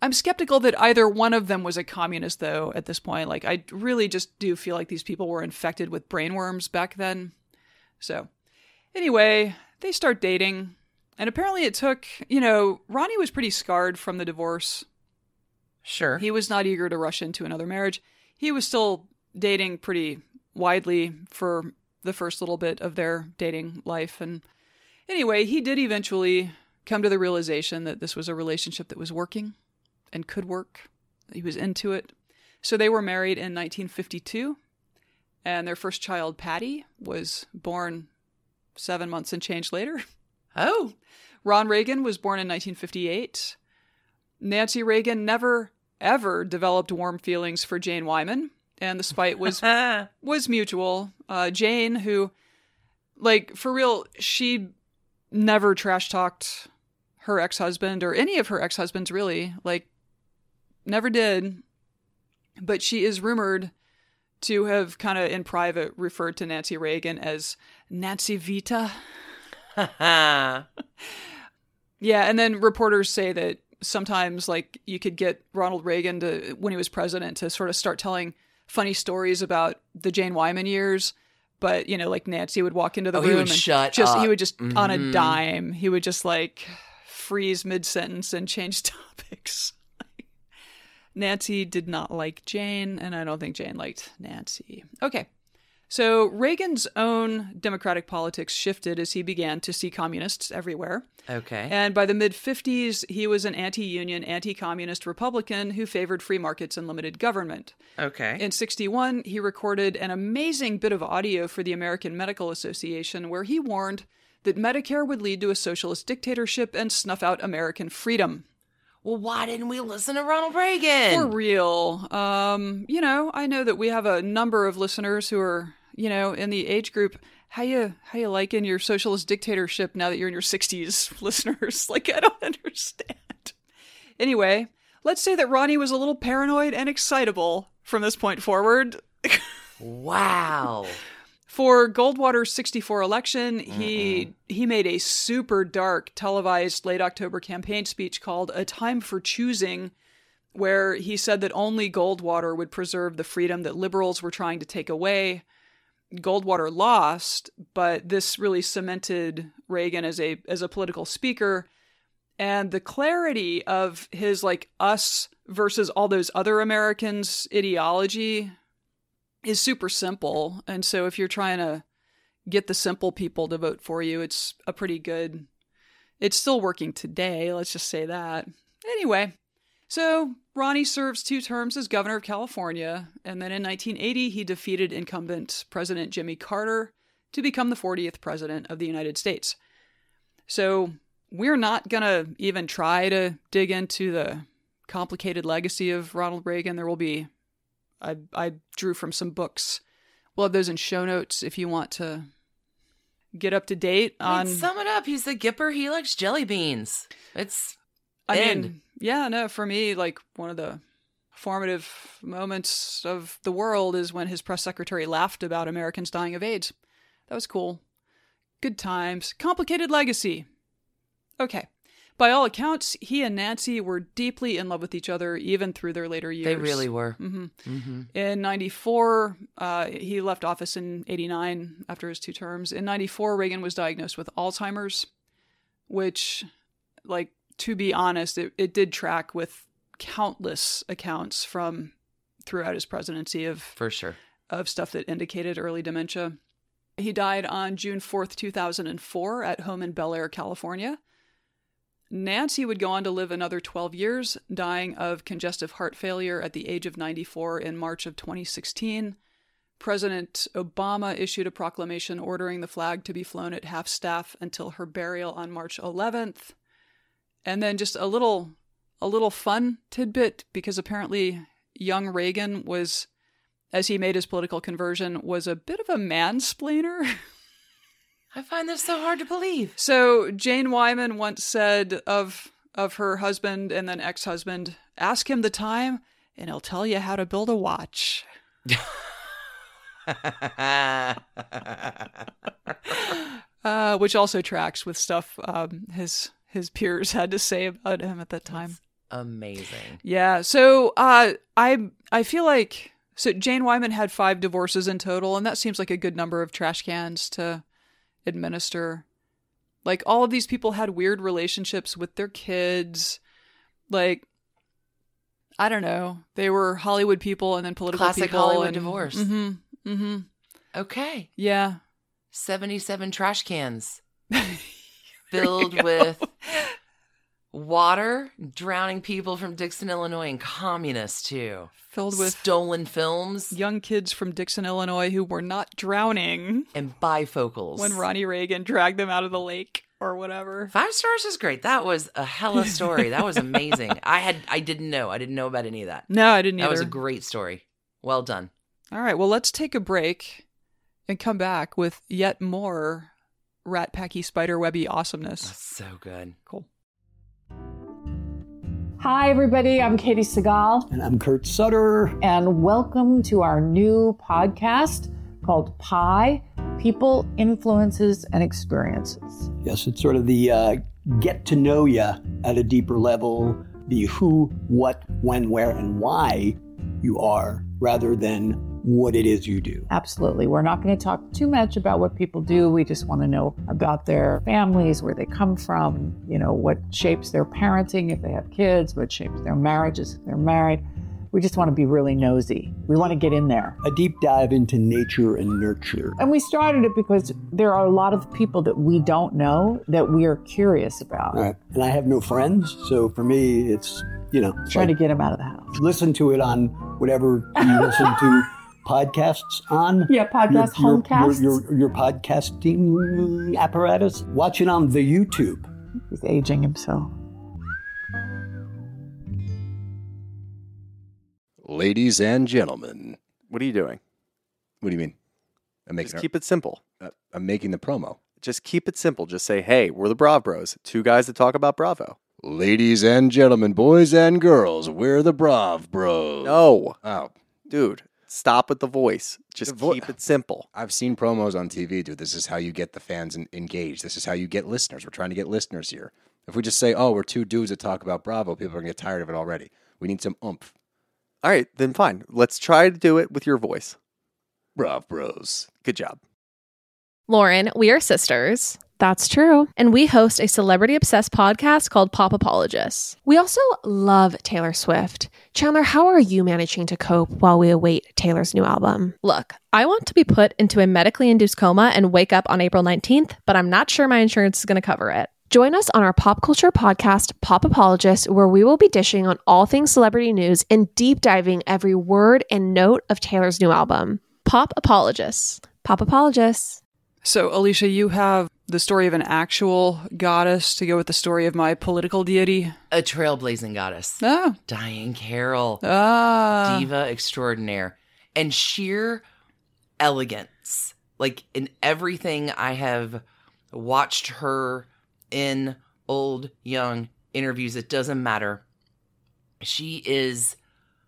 I'm skeptical that either one of them was a communist, though, at this point. Like, I really just do feel like these people were infected with brainworms back then. So, anyway, they start dating. And apparently it took, Ronnie was pretty scarred from the divorce. Sure. He was not eager to rush into another marriage. He was still dating pretty widely for the first little bit of their dating life. And anyway, he did eventually come to the realization that this was a relationship that was working and could work. He was into it. So they were married in 1952, and their first child, Patty, was born 7 months and change later. Oh. Ron Reagan was born in 1958. Nancy Reagan never, ever developed warm feelings for Jane Wyman, and the spite was mutual. Jane, who, like, for real, she never trash-talked her ex-husband, or any of her ex-husbands, really. Like, never did. But she is rumored to have kind of in private referred to Nancy Reagan as Nancy Vita. Yeah, and then reporters say that sometimes, like, you could get Ronald Reagan to, when he was president, to sort of start telling funny stories about the Jane Wyman years. But, like, Nancy would walk into the room and he would just on a dime, he would just, like, freeze mid-sentence and change topics. Nancy did not like Jane, and I don't think Jane liked Nancy. Okay. So Reagan's own democratic politics shifted as he began to see communists everywhere. Okay. And by the mid-50s, he was an anti-union, anti-communist Republican who favored free markets and limited government. Okay. In 1961, he recorded an amazing bit of audio for the American Medical Association where he warned that Medicare would lead to a socialist dictatorship and snuff out American freedom. Well, why didn't we listen to Ronald Reagan? For real. I know that we have a number of listeners who are, in the age group. How you liking your socialist dictatorship now that you're in your 60s, listeners? Like, I don't understand. Anyway, let's say that Ronnie was a little paranoid and excitable from this point forward. Wow. For Goldwater's 1964 election, he made a super dark televised late October campaign speech called A Time for Choosing, where he said that only Goldwater would preserve the freedom that liberals were trying to take away. Goldwater lost, but this really cemented Reagan as a political speaker. And the clarity of his, like, us versus all those other Americans ideology is super simple. And so if you're trying to get the simple people to vote for you, it's it's still working today. Let's just say that. Anyway, so Ronnie serves 2 terms as governor of California. And then in 1980, he defeated incumbent President Jimmy Carter to become the 40th president of the United States. So we're not going to even try to dig into the complicated legacy of Ronald Reagan. There will be I drew from some books. We'll have those in show notes if you want to get up to date on... sum it up. He's the Gipper. He likes jelly beans. For me, like, one of the formative moments of the world is when his press secretary laughed about Americans dying of AIDS. That was cool. Good times. Complicated legacy. Okay. By all accounts, he and Nancy were deeply in love with each other, even through their later years. They really were. Mm-hmm. Mm-hmm. In 1994, he left office in 1989 after his 2 terms. In 1994, Reagan was diagnosed with Alzheimer's, which, like, to be honest, it did track with countless accounts from throughout his presidency of stuff that indicated early dementia. He died on June 4th, 2004 at home in Bel Air, California. Nancy would go on to live another 12 years, dying of congestive heart failure at the age of 94 in March of 2016. President Obama issued a proclamation ordering the flag to be flown at half-staff until her burial on March 11th. And then just a little fun tidbit, because apparently young Reagan was, as he made his political conversion, was a bit of a mansplainer. I find this so hard to believe. So Jane Wyman once said of her husband and then ex-husband, ask him the time and he'll tell you how to build a watch. Which also tracks with stuff his peers had to say about him at that time. amazing. Yeah. So I feel like Jane Wyman had 5 divorces in total, and that seems like a good number of trash cans to administer. Like, all of these people had weird relationships with their kids. Like, I don't know. They were Hollywood people and then political Classic people. Hollywood and, divorce. Mm-hmm. Mm-hmm. Okay. Yeah. 77 trash cans filled with water, drowning people from Dixon, Illinois, and communists, too. Filled with stolen films. Young kids from Dixon, Illinois who were not drowning. And bifocals. When Ronnie Reagan dragged them out of the lake or whatever. 5 stars is great. That was a hella story. That was amazing. I didn't know about any of that. No, I didn't either. That was a great story. Well done. All right, well, let's take a break and come back with yet more Rat Packy Spider Webby awesomeness. That's so good. Cool. Hi, everybody. I'm Katie Segal. And I'm Kurt Sutter. And welcome to our new podcast called Pi, People, Influences, and Experiences. Yes, it's sort of the get to know you at a deeper level, the who, what, when, where, and why you are, rather than what it is you do. Absolutely. We're not going to talk too much about what people do. We just want to know about their families, where they come from, what shapes their parenting if they have kids, what shapes their marriages if they're married. We just want to be really nosy. We want to get in there. A deep dive into nature and nurture. And we started it because there are a lot of people that we don't know that we are curious about. Right. And I have no friends, so for me, it's, trying to get them out of the house. Listen to it on whatever you listen to podcasts on. Yeah, homecasts. Your podcasting apparatus. Watch it on the YouTube. He's aging himself. Ladies and gentlemen. What are you doing? What do you mean? Just keep it simple. I'm making the promo. Just keep it simple. Just say, hey, we're the Brav Bros. 2 guys that talk about Bravo. Ladies and gentlemen, boys and girls, we're the Brav Bros. No. Oh. Dude, stop with the voice. Just keep it simple. I've seen promos on TV, dude. This is how you get the fans engaged. This is how you get listeners. We're trying to get listeners here. If we just say, we're 2 dudes that talk about Bravo, people are going to get tired of it already. We need some oomph. All right, then fine. Let's try to do it with your voice. Brav Bros. Good job. Lauren, we are sisters. That's true. And we host a celebrity-obsessed podcast called Pop Apologists. We also love Taylor Swift. Chandler, how are you managing to cope while we await Taylor's new album? Look, I want to be put into a medically induced coma and wake up on April 19th, but I'm not sure my insurance is going to cover it. Join us on our pop culture podcast, Pop Apologists, where we will be dishing on all things celebrity news and deep diving every word and note of Taylor's new album. Pop Apologists. Pop Apologists. So, Alicia, you have the story of an actual goddess to go with the story of my political deity. A trailblazing goddess. Oh. Diahann Carroll. Ah. Diva extraordinaire. And sheer elegance. Like, in everything I have watched her in old, young interviews, it doesn't matter. She is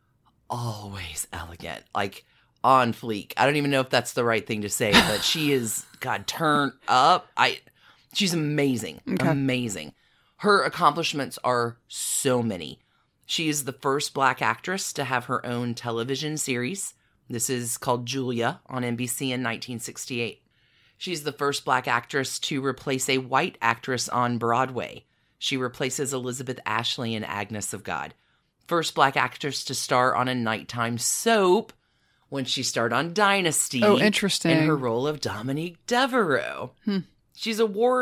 always elegant, like on fleek. I don't even know if that's the right thing to say, but she is, turned up. She's amazing. Okay. Amazing. Her accomplishments are so many. She is the first Black actress to have her own television series. This is called Julia on NBC in 1968. She's the first Black actress to replace a white actress on Broadway. She replaces Elizabeth Ashley in Agnes of God. First Black actress to star on a nighttime soap when she starred on Dynasty. Oh, interesting. In her role of Dominique Devereaux. She's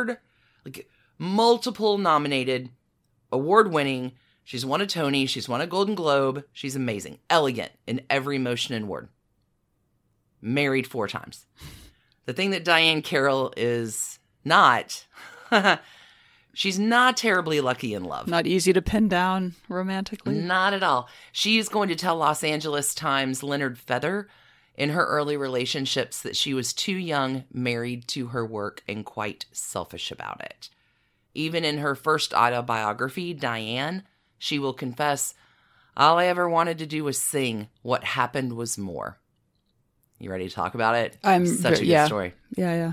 multiple nominated, award-winning. She's won a Tony. She's won a Golden Globe. She's amazing. Elegant in every motion and word. Married 4 times. The thing that Diahann Carroll is not, she's not terribly lucky in love. Not easy to pin down romantically. Not at all. She is going to tell Los Angeles Times' Leonard Feather in her early relationships that she was too young, married to her work, and quite selfish about it. Even in her first autobiography, Diahann, she will confess, all I ever wanted to do was sing. What happened was more. You ready to talk about it? Such a good story. Yeah.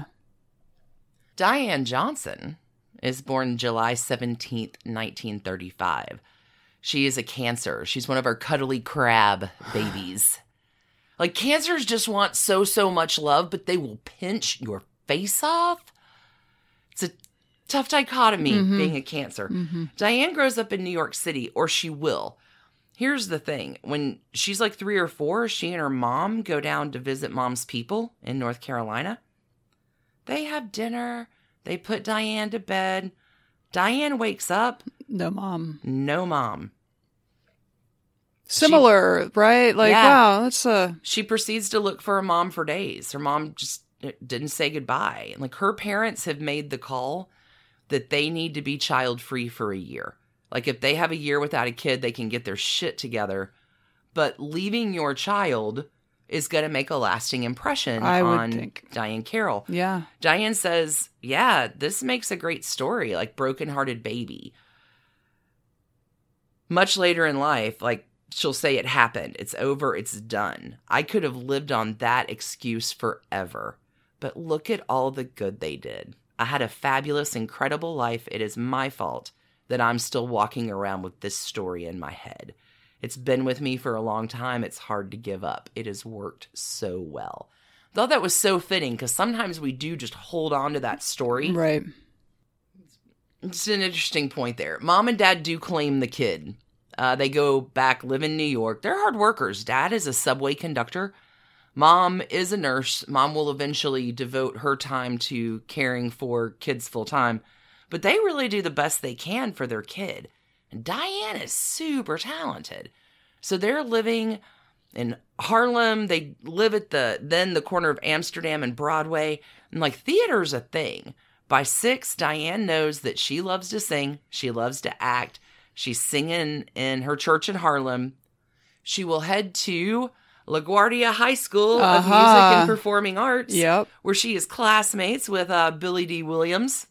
Diane Johnson is born July 17th, 1935. She is a Cancer. She's one of our cuddly crab babies. Like, Cancers just want so much love, but they will pinch your face off. It's a tough dichotomy being a Cancer. Diane grows up in New York City, or she will. Here's the thing. When she's like 3 or 4, she and her mom go down to visit Mom's people in North Carolina. They have dinner. They put Diane to bed. Diane wakes up. No mom. No mom. Similar, right? Like, wow, that's She proceeds to look for her mom for days. Her mom just didn't say goodbye. Like, her parents have made the call that they need to be child-free for a year. Like, if they have a year without a kid, they can get their shit together. But leaving your child is going to make a lasting impression on Diane Carroll. Yeah. Diane says, yeah, this makes a great story, like Brokenhearted Baby. Much later in life, like, she'll say it happened. It's over. It's done. I could have lived on that excuse forever. But look at all the good they did. I had a fabulous, incredible life. It is my fault that I'm still walking around with this story in my head. It's been with me for a long time. It's hard to give up. It has worked so well. Thought that was so fitting because sometimes we do just hold on to that story. Right. It's an interesting point there. Mom and Dad do claim the kid. They go back, live in New York. They're hard workers. Dad is a subway conductor. Mom is a nurse. Mom will eventually devote her time to caring for kids full time. But they really do the best they can for their kid. And Diane is super talented. So they're living in Harlem. They live at the corner of Amsterdam and Broadway. And like, theater's a thing. By 6, Diane knows that she loves to sing. She loves to act. She's singing in her church in Harlem. She will head to LaGuardia High School of Music and Performing Arts, where she is classmates with Billy D. Williams.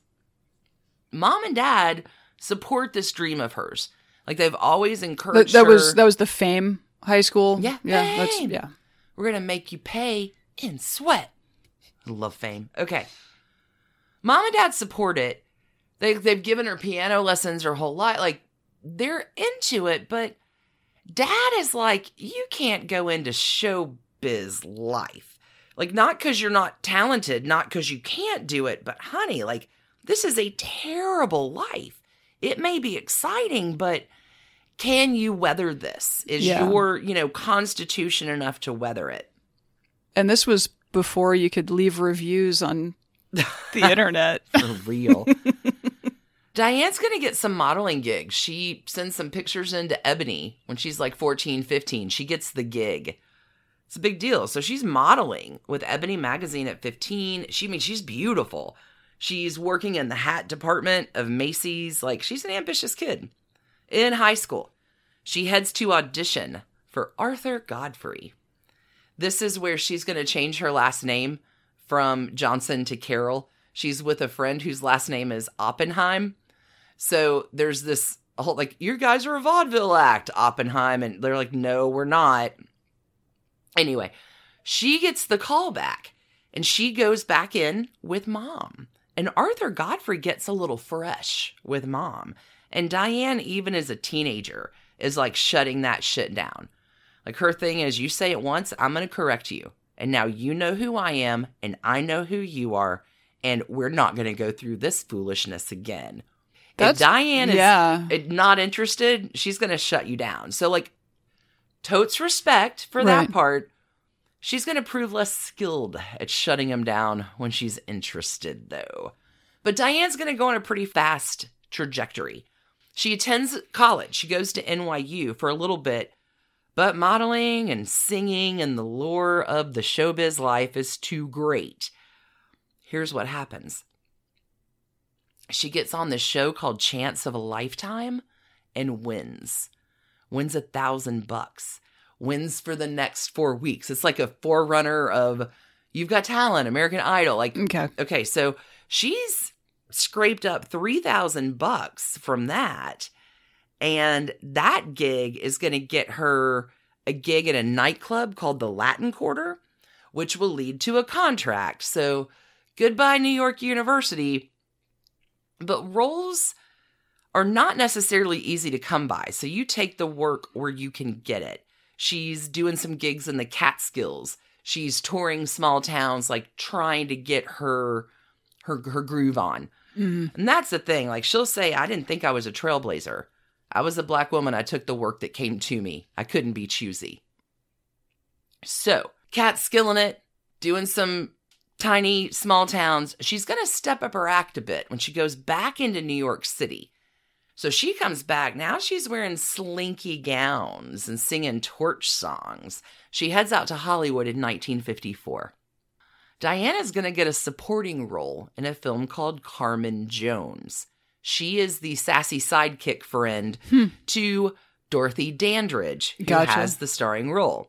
Mom and Dad support this dream of hers. Like, they've always encouraged her. That was the Fame High School? Yeah. We're going to make you pay in sweat. I love Fame. Okay. Mom and Dad support it. They've given her piano lessons her whole life. Like, they're into it, but Dad is like, you can't go into showbiz life. Like, not because you're not talented, not because you can't do it, but honey, like, this is a terrible life. It may be exciting, but can you weather this? Is your, constitution enough to weather it? And this was before you could leave reviews on the internet. For real. Diane's going to get some modeling gigs. She sends some pictures into Ebony when she's like 14, 15. She gets the gig. It's a big deal. So she's modeling with Ebony magazine at 15. She's beautiful. She's working in the hat department of Macy's. Like, she's an ambitious kid. In high school, she heads to audition for Arthur Godfrey. This is where she's going to change her last name from Johnson to Carroll. She's with a friend whose last name is Oppenheim. So there's this whole, like, you guys are a vaudeville act, Oppenheim. And they're like, no, we're not. Anyway, she gets the call back and she goes back in with Mom. And Arthur Godfrey gets a little fresh with Mom. And Diane, even as a teenager, is like shutting that shit down. Like, her thing is, you say it once, I'm going to correct you. And now you know who I am and I know who you are. And we're not going to go through this foolishness again. If Diane is not interested, she's going to shut you down. So, like, totes respect for that part. She's going to prove less skilled at shutting him down when she's interested, though. But Diane's going to go on a pretty fast trajectory. She attends college. She goes to NYU for a little bit. But modeling and singing and the lure of the showbiz life is too great. Here's what happens. She gets on this show called Chance of a Lifetime and wins. Wins $1,000. Wins for the next 4 weeks. It's like a forerunner of You've Got Talent, American Idol. Like, okay, so she's scraped up $3,000 from that. And that gig is going to get her a gig at a nightclub called the Latin Quarter, which will lead to a contract. So goodbye, New York University. But roles are not necessarily easy to come by. So you take the work where you can get it. She's doing some gigs in the Catskills. She's touring small towns, like trying to get her groove on. Mm-hmm. And that's the thing. Like she'll say, I didn't think I was a trailblazer. I was a Black woman. I took the work that came to me. I couldn't be choosy. So Kat's skilling it, doing some tiny small towns. She's going to step up her act a bit when she goes back into New York City. So she comes back. Now she's wearing slinky gowns and singing torch songs. She heads out to Hollywood in 1954. Diana's going to get a supporting role in a film called Carmen Jones. She is the sassy sidekick friend to Dorothy Dandridge, who has the starring role.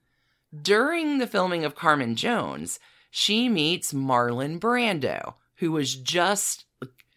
During the filming of Carmen Jones, she meets Marlon Brando, who was just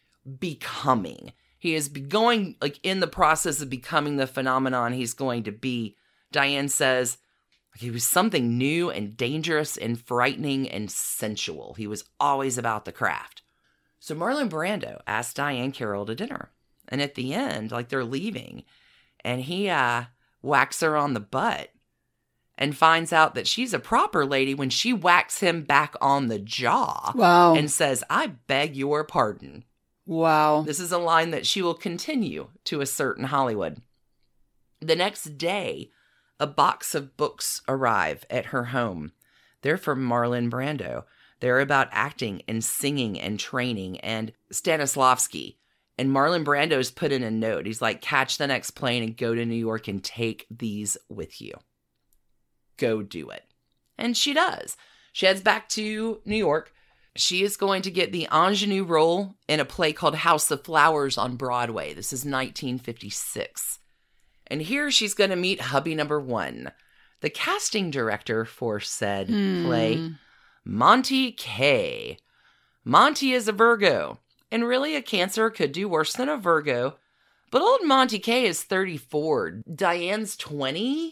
becoming. He is going, like, in the process of becoming the phenomenon he's going to be. Diane says he was something new and dangerous and frightening and sensual. He was always about the craft. So Marlon Brando asked Diane Carroll to dinner. And at the end, like, they're leaving, and he whacks her on the butt and finds out that she's a proper lady when she whacks him back on the jaw. Wow. And says, I beg your pardon. Wow. This is a line that she will continue to assert in Hollywood. The next day, a box of books arrive at her home. They're from Marlon Brando. They're about acting and singing and training and Stanislavski. And Marlon Brando's put in a note. He's like, catch the next plane and go to New York and take these with you. Go do it. And she does. She heads back to New York. She is going to get the ingenue role in a play called House of Flowers on Broadway. This is 1956. And here she's going to meet hubby number one, the casting director for said play, Monty Kaye. Monty is a Virgo, and really a Cancer could do worse than a Virgo. But old Monty Kaye is 34. Diane's 20.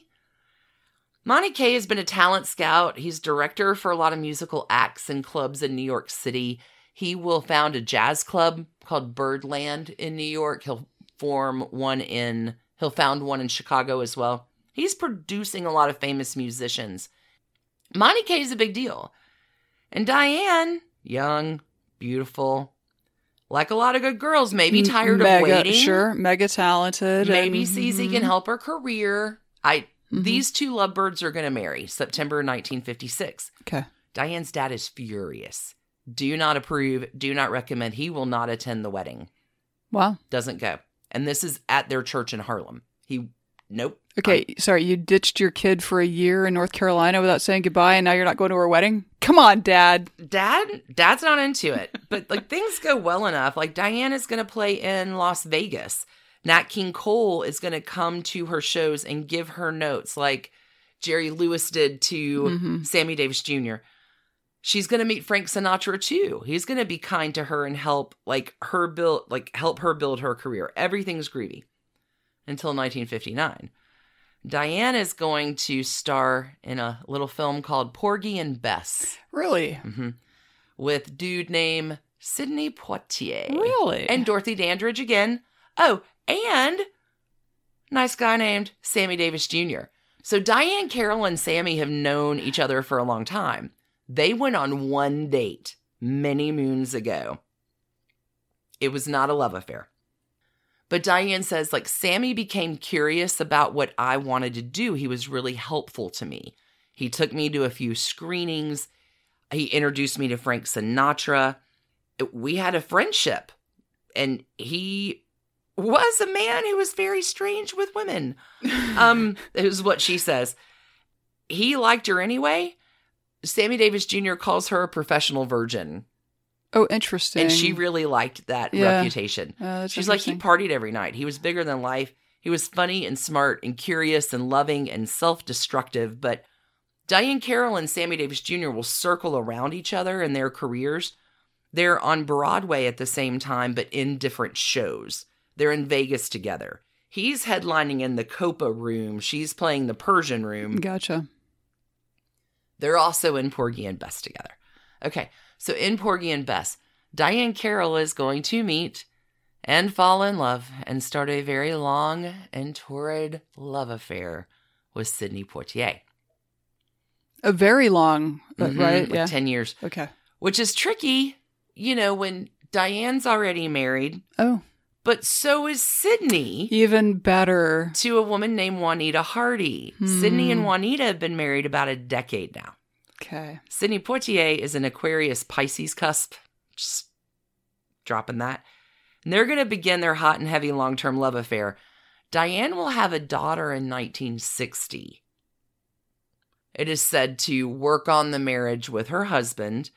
Monty Kaye has been a talent scout. He's director for a lot of musical acts and clubs in New York City. He will found a jazz club called Birdland in New York. He'll found one in Chicago as well. He's producing a lot of famous musicians. Monty Kaye is a big deal. And Diane, young, beautiful, like a lot of good girls, maybe tired of waiting. Sure, mega talented. Maybe sees he can help her career. These two lovebirds are going to marry September 1956. Okay. Diane's dad is furious. Do not approve. Do not recommend. He will not attend the wedding. Wow. Doesn't go. And this is at their church in Harlem. Nope. Okay, sorry, you ditched your kid for a year in North Carolina without saying goodbye, and now you're not going to her wedding? Come on, Dad. Dad's not into it. But, like, things go well enough. Like, Diane is going to play in Las Vegas. Nat King Cole is going to come to her shows and give her notes like Jerry Lewis did to Sammy Davis Jr. She's going to meet Frank Sinatra too. He's going to be kind to her and help her build her career. Everything's groovy until 1959. Diane is going to star in a little film called Porgy and Bess. Really? Mm-hmm. With dude named Sidney Poitier. Really? And Dorothy Dandridge again. Oh, and nice guy named Sammy Davis Jr. So Diane Carroll and Sammy have known each other for a long time. They went on one date many moons ago. It was not a love affair. But Diane says, like, Sammy became curious about what I wanted to do. He was really helpful to me. He took me to a few screenings. He introduced me to Frank Sinatra. We had a friendship. And he was a man who was very strange with women. Is what she says. He liked her anyway. Sammy Davis Jr. calls her a professional virgin. Oh, interesting. And she really liked that reputation. She's like, he partied every night. He was bigger than life. He was funny and smart and curious and loving and self-destructive. But Diane Carroll and Sammy Davis Jr. will circle around each other in their careers. They're on Broadway at the same time, but in different shows. They're in Vegas together. He's headlining in the Copa Room. She's playing the Persian Room. Gotcha. They're also in Porgy and Bess together. Okay, so in Porgy and Bess, Diane Carroll is going to meet and fall in love and start a very long and torrid love affair with Sidney Poitier. A very long, right? Like 10 years. Okay. Which is tricky, when Diane's already married. Oh. But so is Sidney. Even better. To a woman named Juanita Hardy. Sidney and Juanita have been married about a decade now. Okay. Sidney Poitier is an Aquarius Pisces cusp. Just dropping that. And they're going to begin their hot and heavy long-term love affair. Diane will have a daughter in 1960. It is said to work on the marriage with her husband.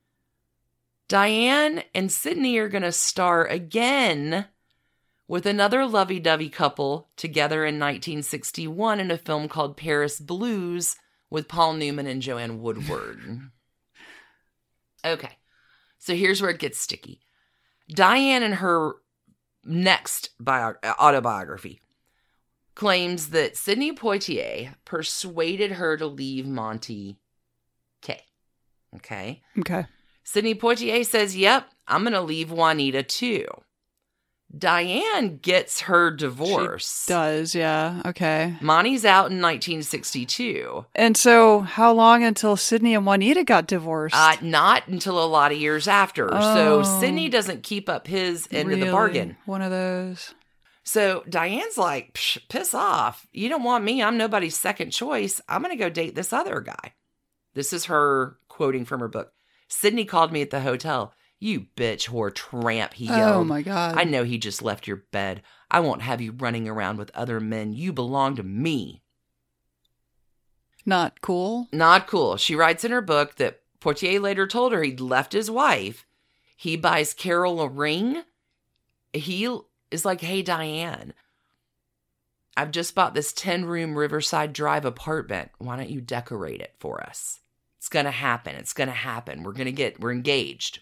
Diane and Sidney are going to star again with another lovey-dovey couple together in 1961 in a film called Paris Blues with Paul Newman and Joanne Woodward. Okay, so here's where it gets sticky. Diane, in her next autobiography, claims that Sidney Poitier persuaded her to leave Monty K. Okay? Okay. Sidney Poitier says, yep, I'm going to leave Juanita too. Diane gets her divorce. She does, yeah. Okay. Monty's out in 1962. And so how long until Sidney and Juanita got divorced? Not until a lot of years after. So Sidney doesn't keep up his end of the bargain. One of those. So Diane's like, piss off. You don't want me. I'm nobody's second choice. I'm going to go date this other guy. This is her quoting from her book. Sidney called me at the hotel. You bitch, whore, tramp, he yelled. Oh, my God. I know he just left your bed. I won't have you running around with other men. You belong to me. Not cool? Not cool. She writes in her book that Poitier later told her he'd left his wife. He buys Carol a ring. He is like, hey, Diane, I've just bought this 10-room Riverside Drive apartment. Why don't you decorate it for us? It's going to happen. It's going to happen. We're engaged.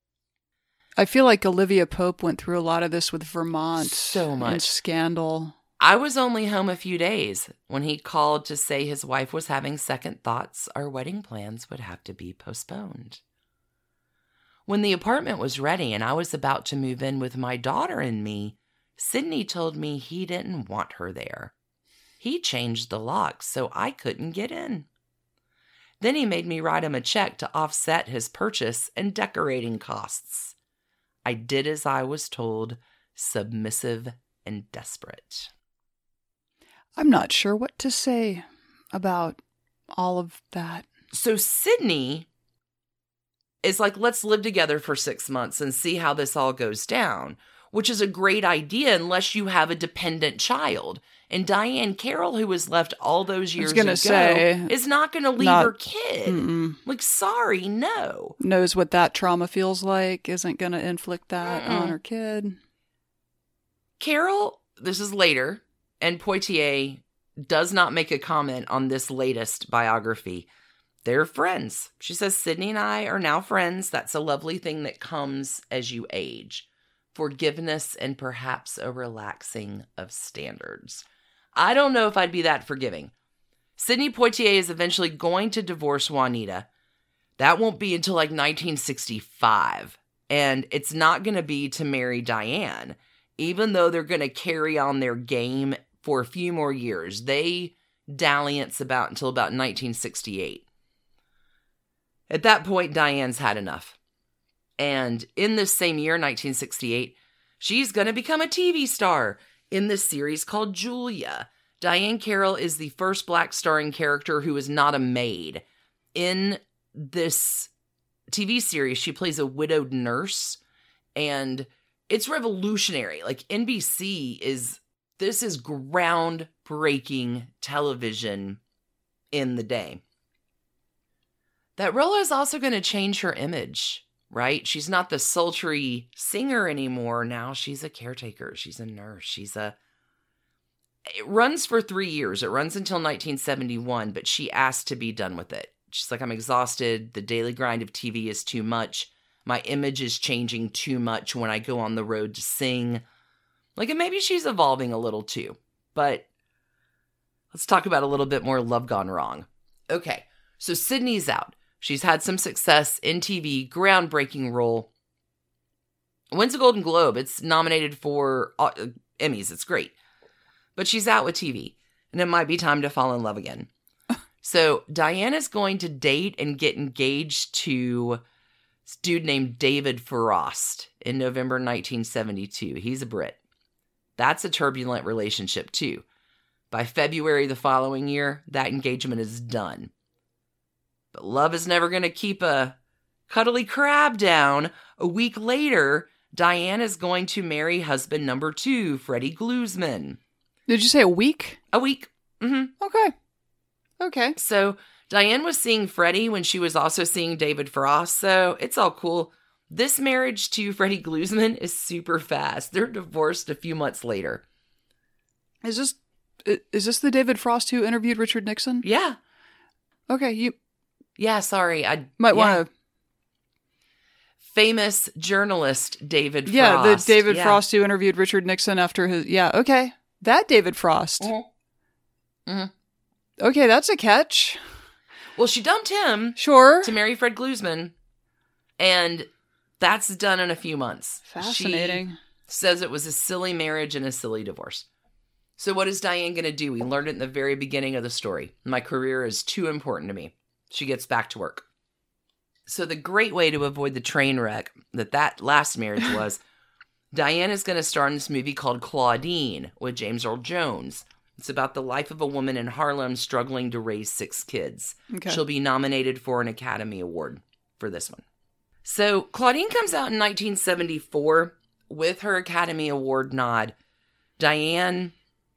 I feel like Olivia Pope went through a lot of this with Vermont. So much. And Scandal. I was only home a few days when he called to say his wife was having second thoughts. Our wedding plans would have to be postponed. When the apartment was ready and I was about to move in with my daughter and me, Sidney told me he didn't want her there. He changed the locks so I couldn't get in. Then he made me write him a check to offset his purchase and decorating costs. I did as I was told, submissive and desperate. I'm not sure what to say about all of that. So Sidney is like, let's live together for 6 months and see how this all goes down, which is a great idea unless you have a dependent child. And Diane Carroll, who was left all those years ago, is not going to leave her kid. Like, sorry, no. Knows what that trauma feels like, isn't going to inflict that on her kid. Carroll, this is later, and Poitier does not make a comment on this latest biography. They're friends. She says, Sidney and I are now friends. That's a lovely thing that comes as you age. Forgiveness and perhaps a relaxing of standards. I don't know if I'd be that forgiving. Sidney Poitier is eventually going to divorce Juanita. That won't be until like 1965. And it's not going to be to marry Diane, even though they're going to carry on their game for a few more years. They dalliance until about 1968. At that point, Diane's had enough. And in this same year, 1968, she's going to become a TV star in this series called Julia. Diane Carroll is the first Black starring character who is not a maid. In this TV series, she plays a widowed nurse, and it's revolutionary. Like, NBC this is groundbreaking television in the day. That role is also going to change her image. Right? She's not the sultry singer anymore. Now she's a caretaker. She's a nurse. It runs for 3 years. It runs until 1971, but she asked to be done with it. She's like, I'm exhausted. The daily grind of TV is too much. My image is changing too much when I go on the road to sing. Like, and maybe she's evolving a little too. But let's talk about a little bit more Love Gone Wrong. Okay, so Sidney's out. She's had some success in TV, groundbreaking role. Wins a Golden Globe. It's nominated for Emmys. It's great. But she's out with TV, and it might be time to fall in love again. So Diana's going to date and get engaged to this dude named David Frost in November 1972. He's a Brit. That's a turbulent relationship, too. By February the following year, that engagement is done. But love is never going to keep a cuddly crab down. A week later, Diane is going to marry husband number 2, Freddie Glusman. Did you say a week? A week. Mm-hmm. Okay. So Diane was seeing Freddie when she was also seeing David Frost, so it's all cool. This marriage to Freddie Glusman is super fast. They're divorced a few months later. Is this the David Frost who interviewed Richard Nixon? Yeah. Okay, Yeah, sorry. I might want to... Famous journalist David Frost. Yeah, the David Frost who interviewed Richard Nixon after his... Yeah, okay. That David Frost. Mm-hmm. Mm-hmm. Okay, that's a catch. Well, she dumped him. Sure. To marry Fred Glusman. And that's done in a few months. Fascinating. She says it was a silly marriage and a silly divorce. So what is Diane going to do? We learned it in the very beginning of the story. My career is too important to me. She gets back to work. So the great way to avoid the train wreck that last marriage was, Diane is going to star in this movie called Claudine with James Earl Jones. It's about the life of a woman in Harlem struggling to raise 6 kids. Okay. She'll be nominated for an Academy Award for this one. So Claudine comes out in 1974 with her Academy Award nod. Diane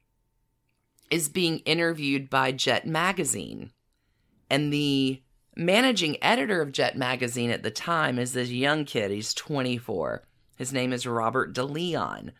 is being interviewed by Jet Magazine. And the managing editor of Jet Magazine at the time is this young kid. He's 24. His name is Robert DeLeon.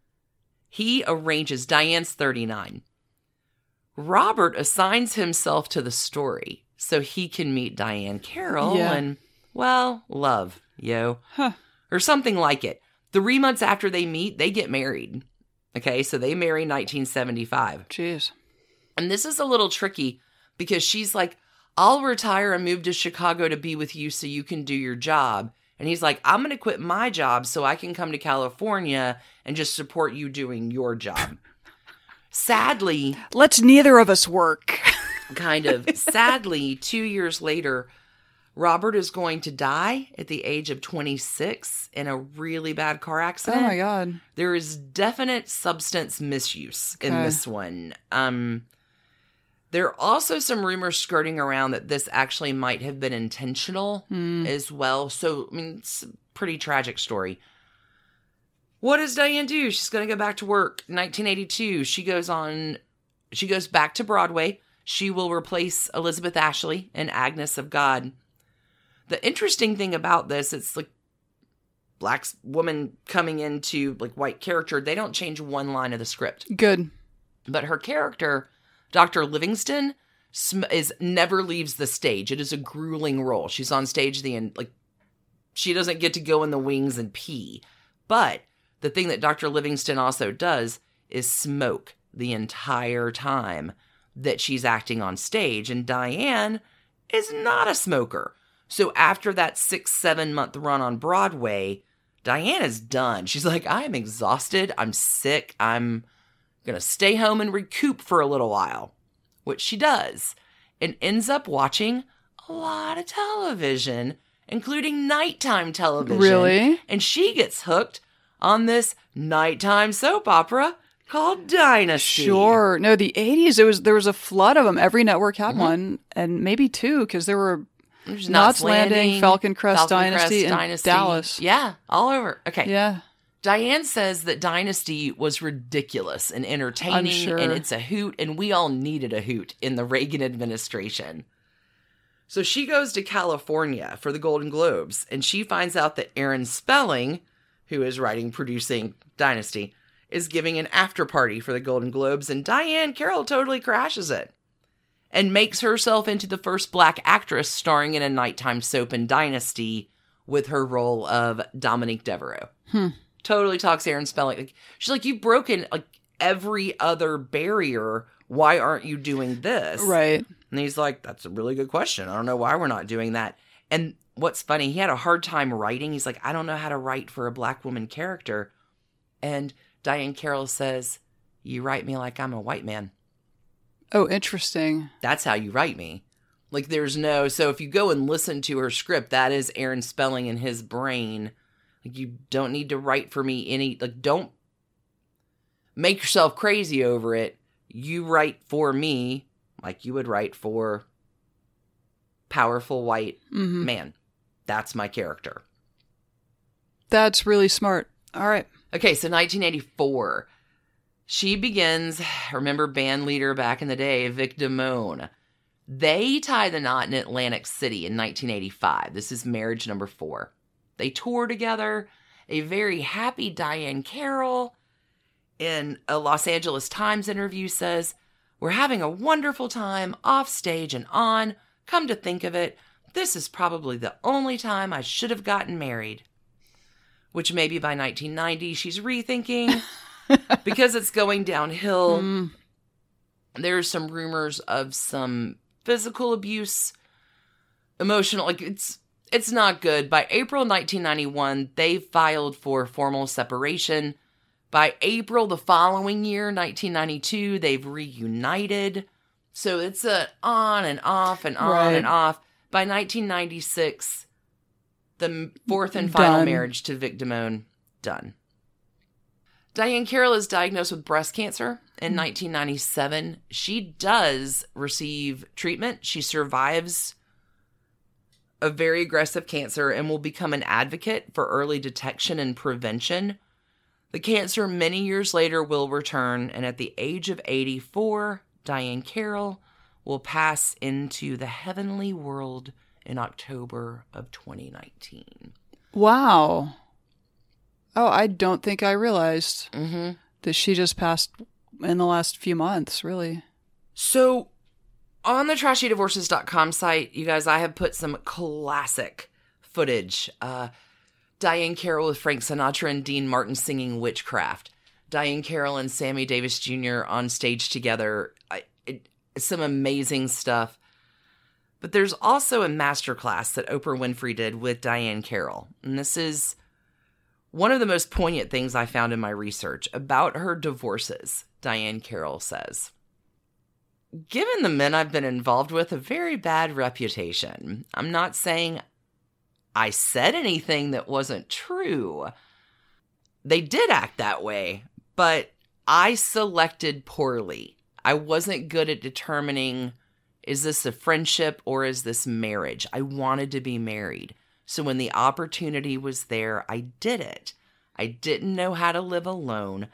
He arranges, Diane's 39. Robert assigns himself to the story so he can meet Diane Carroll and, well, love, or something like it. 3 months after they meet, they get married. Okay, so they marry 1975. Jeez. And this is a little tricky because she's like, I'll retire and move to Chicago to be with you so you can do your job. And he's like, I'm going to quit my job so I can come to California and just support you doing your job. Sadly... Let's neither of us work. Kind of. Sadly, 2 years later, Robert is going to die at the age of 26 in a really bad car accident. Oh my God. There is definite substance misuse in this one. There are also some rumors skirting around that this actually might have been intentional as well. So, I mean, it's a pretty tragic story. What does Diane do? She's going to go back to work. 1982, she goes back to Broadway. She will replace Elizabeth Ashley in Agnes of God. The interesting thing about this, it's like black woman coming into like white character. They don't change one line of the script. Good. But her character, Dr. Livingston, never leaves the stage. It is a grueling role. She's on stage she doesn't get to go in the wings and pee. But the thing that Dr. Livingston also does is smoke the entire time that she's acting on stage. And Diane is not a smoker. So after that 6-7 month run on Broadway, Diane is done. She's like, I am exhausted. I'm sick. I'm going to stay home and recoup for a little while, which she does, and ends up watching a lot of television, including nighttime television. Really? And she gets hooked on this nighttime soap opera called Dynasty. Sure. No, the 80s, there was a flood of them. Every network had one, and maybe 2, because there were Knots Landing, Falcon Crest Dynasty, and Dallas. Yeah, all over. Okay. Yeah. Diane says that Dynasty was ridiculous and entertaining, and it's a hoot, and we all needed a hoot in the Reagan administration. So she goes to California for the Golden Globes, and she finds out that Aaron Spelling, who is producing Dynasty, is giving an after party for the Golden Globes, and Diane Carroll totally crashes it and makes herself into the first black actress starring in a nighttime soap in Dynasty with her role of Dominique Devereaux. Totally talks Aaron Spelling. She's like, you've broken every other barrier. Why aren't you doing this? Right. And he's like, that's a really good question. I don't know why we're not doing that. And what's funny, he had a hard time writing. He's like, I don't know how to write for a Black woman character. And Diahann Carroll says, you write me like I'm a white man. Oh, interesting. That's how you write me. Like, there's no... So if you go and listen to her script, that is Aaron Spelling in his brain. Like, you don't need to write for me any... Like, don't make yourself crazy over it. You write for me like you would write for powerful white man. That's my character. That's really smart. All right. Okay, so 1984. She begins, remember band leader back in the day, Vic Damone. They tie the knot in Atlantic City in 1985. This is marriage number 4. They tour together. A very happy Diahann Carroll in a Los Angeles Times interview says, we're having a wonderful time off stage and on. Come to think of it, this is probably the only time I should have gotten married. Which maybe by 1990 she's rethinking because it's going downhill. There's some rumors of some physical abuse, emotional, like it's not good. By April 1991, they filed for formal separation. By April the following year, 1992, they've reunited. So it's a on and off and on and off. By 1996, the fourth and final marriage to Vic Damone, done. Diahann Carroll is diagnosed with breast cancer in 1997. She does receive treatment. She survives a very aggressive cancer and will become an advocate for early detection and prevention. The cancer many years later will return, and at the age of 84, Diahann Carroll will pass into the heavenly world in October of 2019. Wow. Oh, I don't think I realized that she just passed in the last few months, really. So, on the trashydivorces.com site, you guys, I have put some classic footage. Diahann Carroll with Frank Sinatra and Dean Martin singing Witchcraft. Diahann Carroll and Sammy Davis Jr. on stage together. Some amazing stuff. But there's also a masterclass that Oprah Winfrey did with Diahann Carroll. And this is one of the most poignant things I found in my research about her divorces. Diahann Carroll says, given the men I've been involved with a very bad reputation, I'm not saying I said anything that wasn't true. They did act that way, but I selected poorly. I wasn't good at determining, is this a friendship or is this marriage? I wanted to be married. So when the opportunity was there, I did it. I didn't know how to live alone.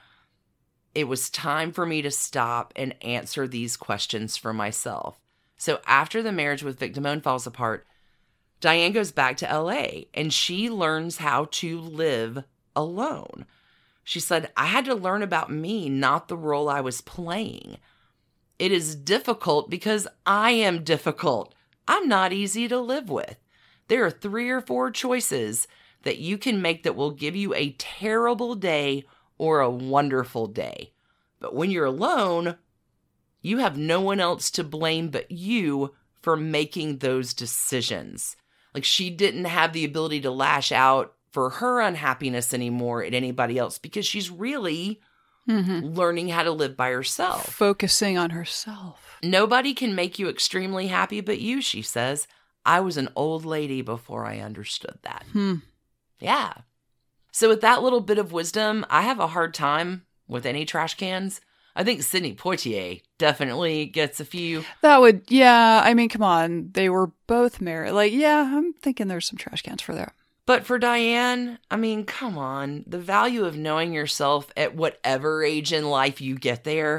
It was time for me to stop and answer these questions for myself. So after the marriage with Vic Damone falls apart, Diahann goes back to LA and she learns how to live alone. She said, I had to learn about me, not the role I was playing. It is difficult because I am difficult. I'm not easy to live with. There are 3 or 4 choices that you can make that will give you a terrible day or a wonderful day. But when you're alone, you have no one else to blame but you for making those decisions. Like, she didn't have the ability to lash out for her unhappiness anymore at anybody else because she's really learning how to live by herself. Focusing on herself. Nobody can make you extremely happy but you, she says. I was an old lady before I understood that. Yeah. So with that little bit of wisdom, I have a hard time with any trash cans. I think Sidney Poitier definitely gets a few. That would, yeah. I mean, come on. They were both married. Like, yeah, I'm thinking there's some trash cans for there. But for Diahann, I mean, come on. The value of knowing yourself at whatever age in life you get there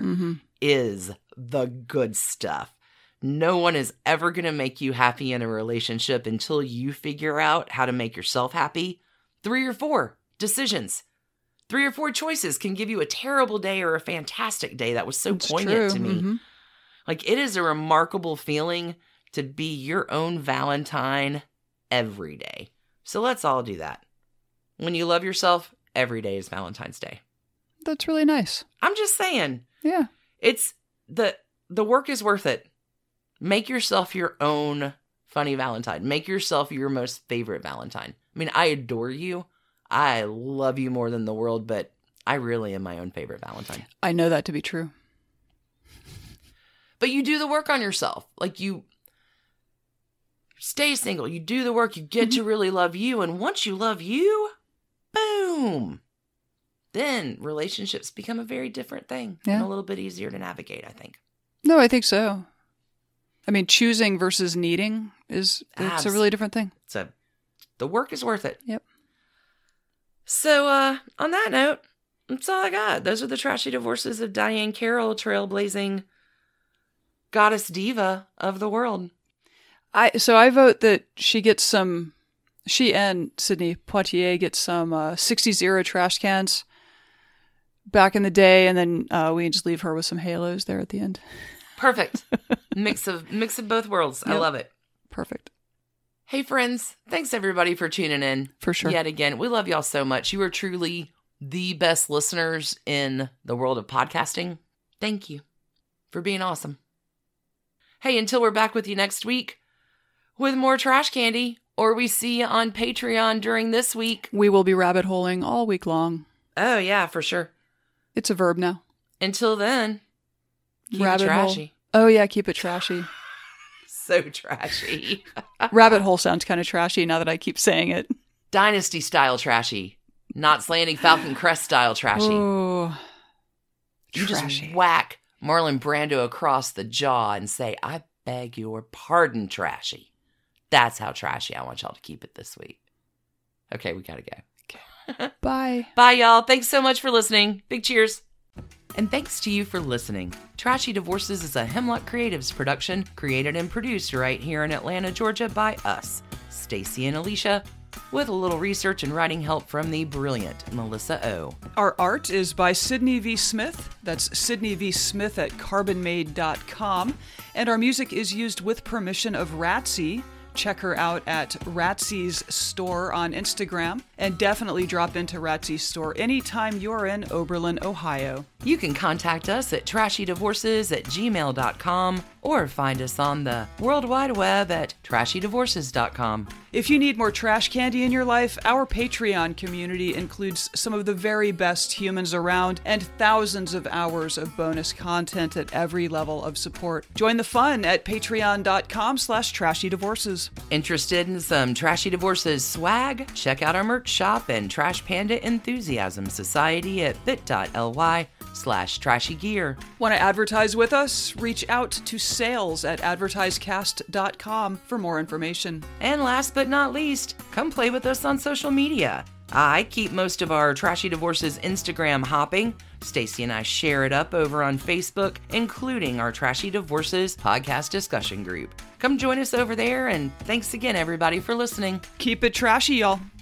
is the good stuff. No one is ever going to make you happy in a relationship until you figure out how to make yourself happy. 3 or 4 decisions. 3 or 4 choices can give you a terrible day or a fantastic day. That was so poignant to me. Like, it is a remarkable feeling to be your own Valentine every day. So let's all do that. When you love yourself, every day is Valentine's Day. That's really nice. I'm just saying. Yeah. It's the work is worth it. Make yourself your own funny Valentine. Make yourself your most favorite Valentine. I mean, I adore you. I love you more than the world, but I really am my own favorite Valentine. I know that to be true. But you do the work on yourself. Like, you stay single. You do the work. You get to really love you. And once you love you, boom. Then relationships become a very different thing. Yeah. And a little bit easier to navigate, I think. No, I think so. I mean, choosing versus needing it's a really different thing. The work is worth it. Yep. So, on that note, that's all I got. Those are the trashy divorces of Diahann Carroll, trailblazing goddess diva of the world. So I vote that she and Sidney Poitier get some 60s era trash cans back in the day, and then we can just leave her with some halos there at the end. Perfect. Mix of both worlds. Yep. I love it. Perfect. Hey, friends. Thanks, everybody, for tuning in. For sure. Yet again, we love y'all so much. You are truly the best listeners in the world of podcasting. Thank you for being awesome. Hey, until we're back with you next week with more trash candy, or we see you on Patreon during this week. We will be rabbit holing all week long. Oh, yeah, for sure. It's a verb now. Until then, keep rabbit it trashy. Hole. Oh, yeah, keep it trashy. So trashy. Rabbit hole sounds kind of trashy now that I keep saying it. Dynasty style trashy. Knots Landing Falcon Crest style trashy. Oh, you trashy. Just whack Marlon Brando across the jaw and say, I beg your pardon, trashy. That's how trashy I want y'all to keep it this week. Okay, we gotta go. Okay. Bye. Bye, y'all. Thanks so much for listening. Big cheers. And thanks to you for listening. Trashy Divorces is a Hemlock Creatives production, created and produced right here in Atlanta, Georgia by us, Stacy and Alicia, with a little research and writing help from the brilliant Melissa O. Our art is by Sydney V. Smith. That's Sydney V. Smith at carbonmade.com. And our music is used with permission of Ratsy. Check her out at Ratsy's store on Instagram, and definitely drop into Ratsy's store anytime you're in Oberlin, Ohio. You can contact us at trashydivorces@gmail.com or find us on the World Wide Web at trashydivorces.com. If you need more trash candy in your life, our Patreon community includes some of the very best humans around and thousands of hours of bonus content at every level of support. Join the fun at patreon.com/trashydivorces. Interested in some Trashy Divorces swag? Check out our merch shop and Trash Panda Enthusiasm Society at bit.ly/trashygear. Want to advertise with us? Reach out to sales@advertisecast.com for more information. And last but not least, come play with us on social media. I keep most of our Trashy Divorces Instagram hopping. Stacy and I share it up over on Facebook, including our Trashy Divorces podcast discussion group. Come join us over there, and thanks again, everybody, for listening. Keep it trashy, y'all.